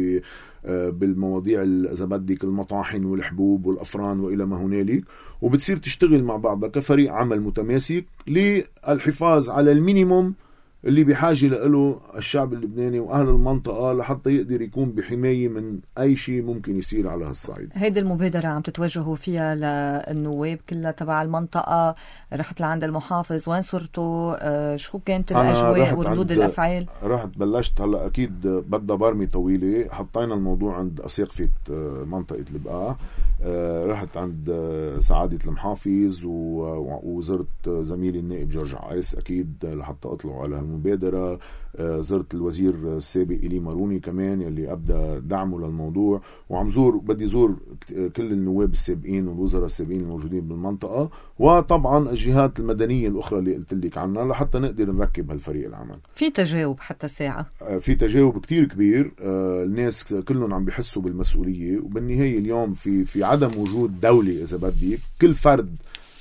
بالمواضيع إذا بدك المطاحن والحبوب والأفران وإلى ما هنالك، وبتصير تشتغل مع بعضها كفريق عمل متماسك للحفاظ على المينيموم اللي بحاجة له الشعب اللبناني وأهل المنطقة لحتى يقدر يكون بحماية من أي شيء ممكن يصير على هالصعيد. هيدي المبادرة عم تتوجهوا فيها للنواب كلها تبع المنطقة؟ رحت لعند المحافظ؟ وين صرتوا؟ شو كانت الأجواء وردود الأفعال؟ رحت بلشت هلأ أكيد بدها برمي طويلة. حطينا الموضوع عند أساقفة منطقة البقاع، رحت عند سعادة المحافظ وزرت زميلي النائب جورج عايس أكيد لحتى أطلعوا على المبادرة. زرت الوزير السابق إلي ماروني كمان يلي أبدأ دعمه للموضوع، وعم بدي زور كل النواب السابقين والوزراء السابقين الموجودين بالمنطقة، وطبعا الجهات المدنية الأخرى اللي قلت لك عنها لحتى نقدر نركب هالفريق العمل. في تجاوب حتى ساعة؟ في تجاوب كتير كبير. الناس كلهم عم بيحسوا بالمسؤولية، وبالنهاية اليوم في عدم وجود دولة إذا بدي، كل فرد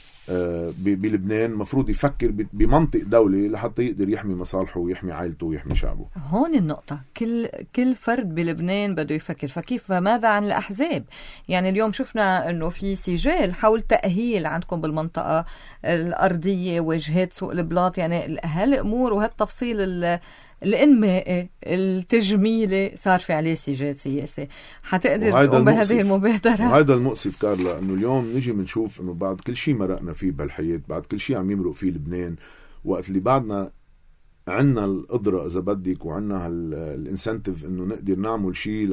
بلبنان مفروض يفكر بمنطق دولة لحتى يقدر يحمي مصالحه ويحمي عائلته ويحمي شعبه. هون النقطة، كل فرد بلبنان بده يفكر. فكيف ماذا عن الأحزاب؟ يعني اليوم شفنا أنه في سجال حول تأهيل عندكم بالمنطقة الأرضية وجهات سوق البلاط، يعني هالأمور وهالتفصيل الإنمائي التجميلي صار في عليه سجال سياسي. حتقدر تقوم بهذه المبادرة؟ وهذا المؤسف كارلا، أنه اليوم نجي منشوف أنه بعد كل شيء مرقنا فيه بالحياة، بعد كل شيء عم يمرق فيه لبنان، وقت اللي بعدنا عنا القدرة إذا بدك وعنا الانسنتيف أنه نقدر نعمل شيء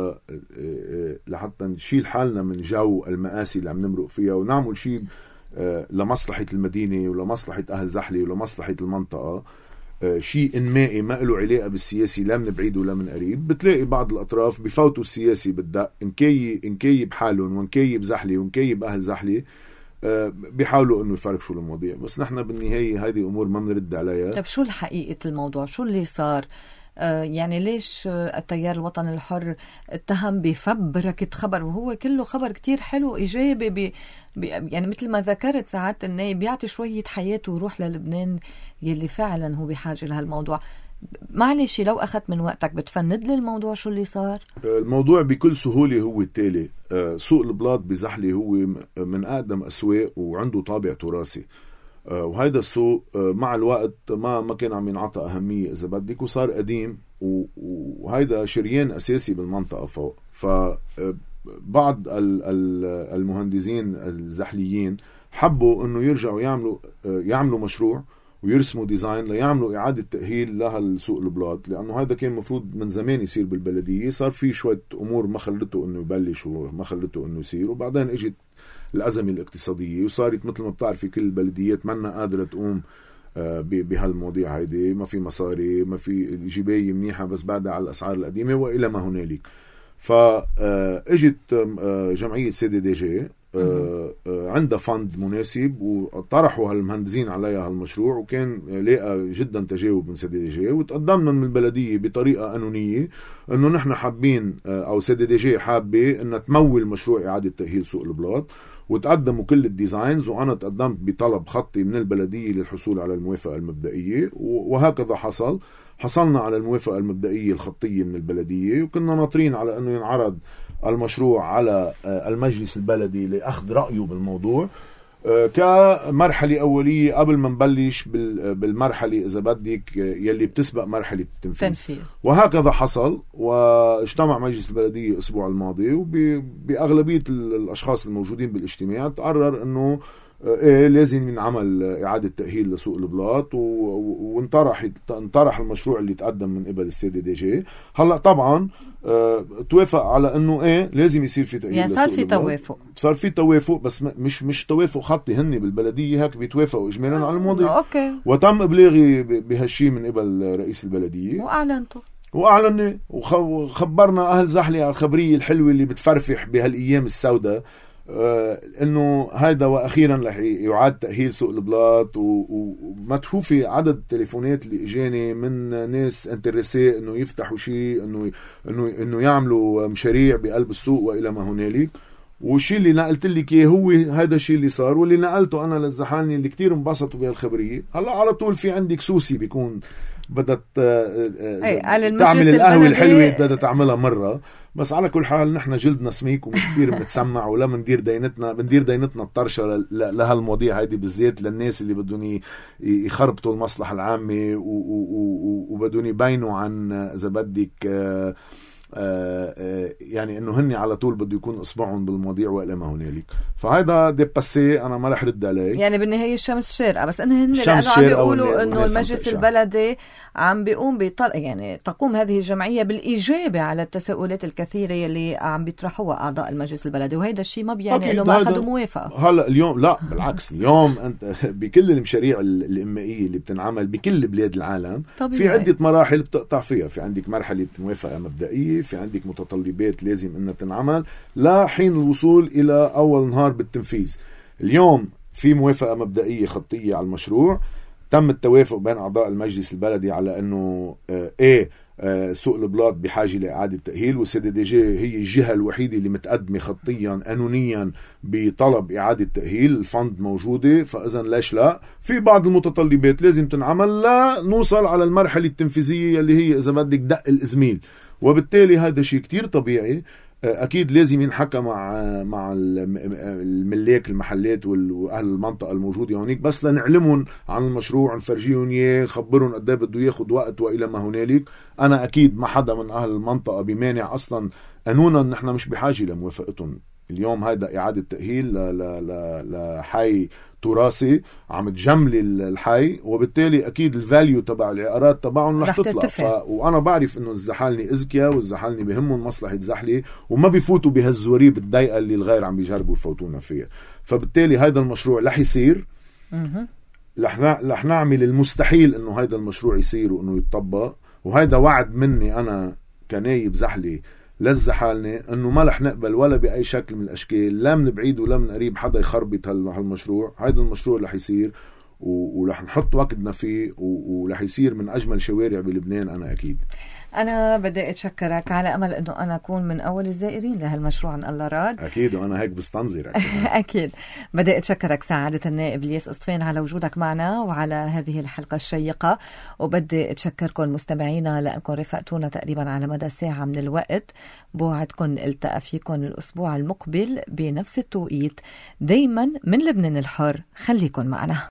لحتى نشيل حالنا من جو المآسي اللي عم نمرق فيها، ونعمل شيء لمصلحة المدينة ولمصلحة أهل زحلة ولمصلحة المنطقة، شيء إنمائي ما له علاقة بالسياسي لا من بعيد ولا من قريب. بتلاقي بعض الأطراف بفوتوا السياسي بالدق، نكيب حالهم ونكيب زحلة ونكيب أهل زحلة، بيحاولوا إنه يفرقشوا المواضيع. بس نحن بالنهاية هذه أمور ما بنرد عليها. طب شو الحقيقة الموضوع؟ شو اللي صار؟ يعني ليش التيار الوطني الحر اتهم بفبركة خبر وهو كله خبر كتير حلو إيجابي يعني مثل ما ذكرت ساعات النائب بيعطي شوية حياته وروح للبنان يلي فعلا هو بحاجة لهالموضوع. معلش لو أخذت من وقتك بتفند لي الموضوع شو اللي صار؟ الموضوع بكل سهولة هو التالي. سوق البلاط بزحلة هو من أقدم أسواق وعنده طابع تراثي، وهيدا السوق مع الوقت ما كان عم ينعطى أهمية إذا بدك، وصار قديم، وهيدا شريان أساسي بالمنطقة فوق. فبعض المهندسين الزحليين حبوا إنه يرجعوا يعملوا مشروع ويرسموا ديزاين ليعملوا إعادة تأهيل لهالسوق البلاط، لأنه هذا كان مفروض من زمان يصير بالبلدية. صار في شوية أمور ما خلته إنه يبلش وما خلته إنه يصير، وبعدين إجت الأزمة الاقتصادية وصارت مثل ما بتعرفي كل البلديات منا قادرة تقوم بهالمواضيع هيدي. ما في مصاري، ما في جباية منيحة، بس بعدها على الأسعار القديمة وإلى ما هنالك. فاجت جمعية CDDG عندها فند مناسب وطرحوا هالمهندسين عليها هالمشروع، وكان لاقى جدا تجاوب من CDDG. وتقدمنا من البلدية بطريقة قانونية انه نحن حابين او CDDG حابة انها تمول مشروع اعادة تأهيل سوق البلاط، وتقدموا كل الديزاينز، وانا تقدمت بطلب خطي من البلدية للحصول على الموافقة المبدئية، وهكذا حصل. حصلنا على الموافقة المبدئية الخطية من البلدية، وكنا ناطرين على أنه ينعرض المشروع على المجلس البلدي لأخذ رأيه بالموضوع كمرحلة أولية قبل ما نبلش بالمرحلة إذا بدك يلي بتسبق مرحلة التنفيذ. وهكذا حصل، واجتمع مجلس البلدية الأسبوع الماضي، وبأغلبية الأشخاص الموجودين بالاجتماع تقرر أنه لازم ينعمل إعادة تأهيل لسوق البلاط، وانطرح المشروع اللي تقدم من قبل CDDG. هلأ طبعا توافق على انه لازم يصير في تأهيل، يعني صار في توافق بس مش توافق خطي. هني بالبلدية هيك بيتوافقوا اجمالا على الموضوع. اوكي. وتم ابلاغي بهالشيء من قبل رئيس البلدية، واعلنا وخبرنا اهل زحلي على الخبرية الحلوة اللي بتفرفح بهالايام السوداء، انه هيدا واخيرا رح يعاد تأهيل سوق البلاط. وما تشوفي عدد التليفونات اللي اجاني من ناس انترسي انه يفتحوا شيء، انه يعملوا مشاريع بقلب السوق والى ما هنالك. والشيء اللي نقلت لك اياه هو هذا الشيء اللي صار، واللي نقلته انا للزحالني اللي كتير انبسطوا بهالخبرية. هلا على طول في عندك سوسي بيكون بدها تعمل القهوة الحلوة بدها تعملها مرة. بس على كل حال نحن جلدنا سميك ومش كتير بنتسمع، ولا بندير دينتنا الطرشة لهالمواضيع هيدي بالذات للناس اللي بدهم يخربطوا المصلحة العامة وبدهم يبينوا عن إذا بدك يعني انه هني على طول بده يكون اصبعهم بالمواضيع والى ما هنالك. فهذا ديباسي انا ما رح رد عليه. يعني بالنهايه الشمس شارقه، بس انه هن لانه عم بيقولوا انه المجلس البلدي عم بيقوم يعني تقوم هذه الجمعيه بالاجابه على التساؤلات الكثيره اللي عم بيطرحوها اعضاء المجلس البلدي، وهذا الشيء ما بيعني انه ما اخذوا موافقه. هلا اليوم لا بالعكس، اليوم انت بكل المشاريع الامائيه اللي بتنعمل بكل بلاد العالم طبيعي. في عده مراحل بتقطع فيها. في عندك مرحله موافقه مبدئيه، في عندك متطلبات لازم انها تنعمل لحين الوصول الى اول نهار بالتنفيذ. اليوم في موافقة مبدئية خطية على المشروع، تم التوافق بين اعضاء المجلس البلدي على انه سوق البلاط بحاجة لإعادة تأهيل، والCDDG هي الجهة الوحيدة اللي متقدمة خطيا قانونيا بطلب إعادة تأهيل. الفند موجودة، فإذا ليش لا؟ في بعض المتطلبات لازم تنعمل لا نوصل على المرحلة التنفيذية اللي هي إذا بدك دق الإزميل. وبالتالي هذا شيء كتير طبيعي. أكيد لازم ينحكى مع الملاك المحلات وأهل المنطقة الموجودة هونيك، بس لنعلمهم عن المشروع، نفرجيهم إياه، نخبرهم قد ايه بده ياخد وقت وإلى ما هنالك. أنا أكيد ما حدا من أهل المنطقة بمانع أصلا قانونا، نحن مش بحاجة لموافقتهم. اليوم هيدا إعادة تأهيل لحي تراثي عم تجملي الحي، وبالتالي أكيد الفاليو تبع العقارات تبعهم رح تطلع. وأنا بعرف إنه الزحالني إذكياء، والزحالني بهمهم مصلحة زحلي، وما بيفوتوا بهالزوريب الضيقة اللي الغير عم بيجربوا يفوتونا فيها. فبالتالي هيدا المشروع رح يصير، رح نعمل المستحيل إنه هيدا المشروع يصير وإنه يتطبق. وهيدا وعد مني أنا كنايب زحلي للزحالني انه ما رح نقبل ولا باي شكل من الاشكال، لا من بعيد ولا من قريب، حدا يخربط هالمشروع. هيدا المشروع رح يصير ورح نحط وقتنا فيه، ورح يصير من اجمل شوارع بلبنان. انا اكيد أنا بدي أتشكرك على أمل أنه أنا أكون من أول الزائرين لهالمشروع إن الله راد. أكيد، وأنا هيك بستنظرك. أكيد. بدي أتشكرك سعادة النائب إلياس قصفين على وجودك معنا وعلى هذه الحلقة الشيقة، وبدي أتشكركم مستمعينا لأنكم رفقتونا تقريبا على مدى ساعة من الوقت. بوعدكم التقى فيكم الأسبوع المقبل بنفس التوقيت، دايما من لبنان الحر. خليكن معنا.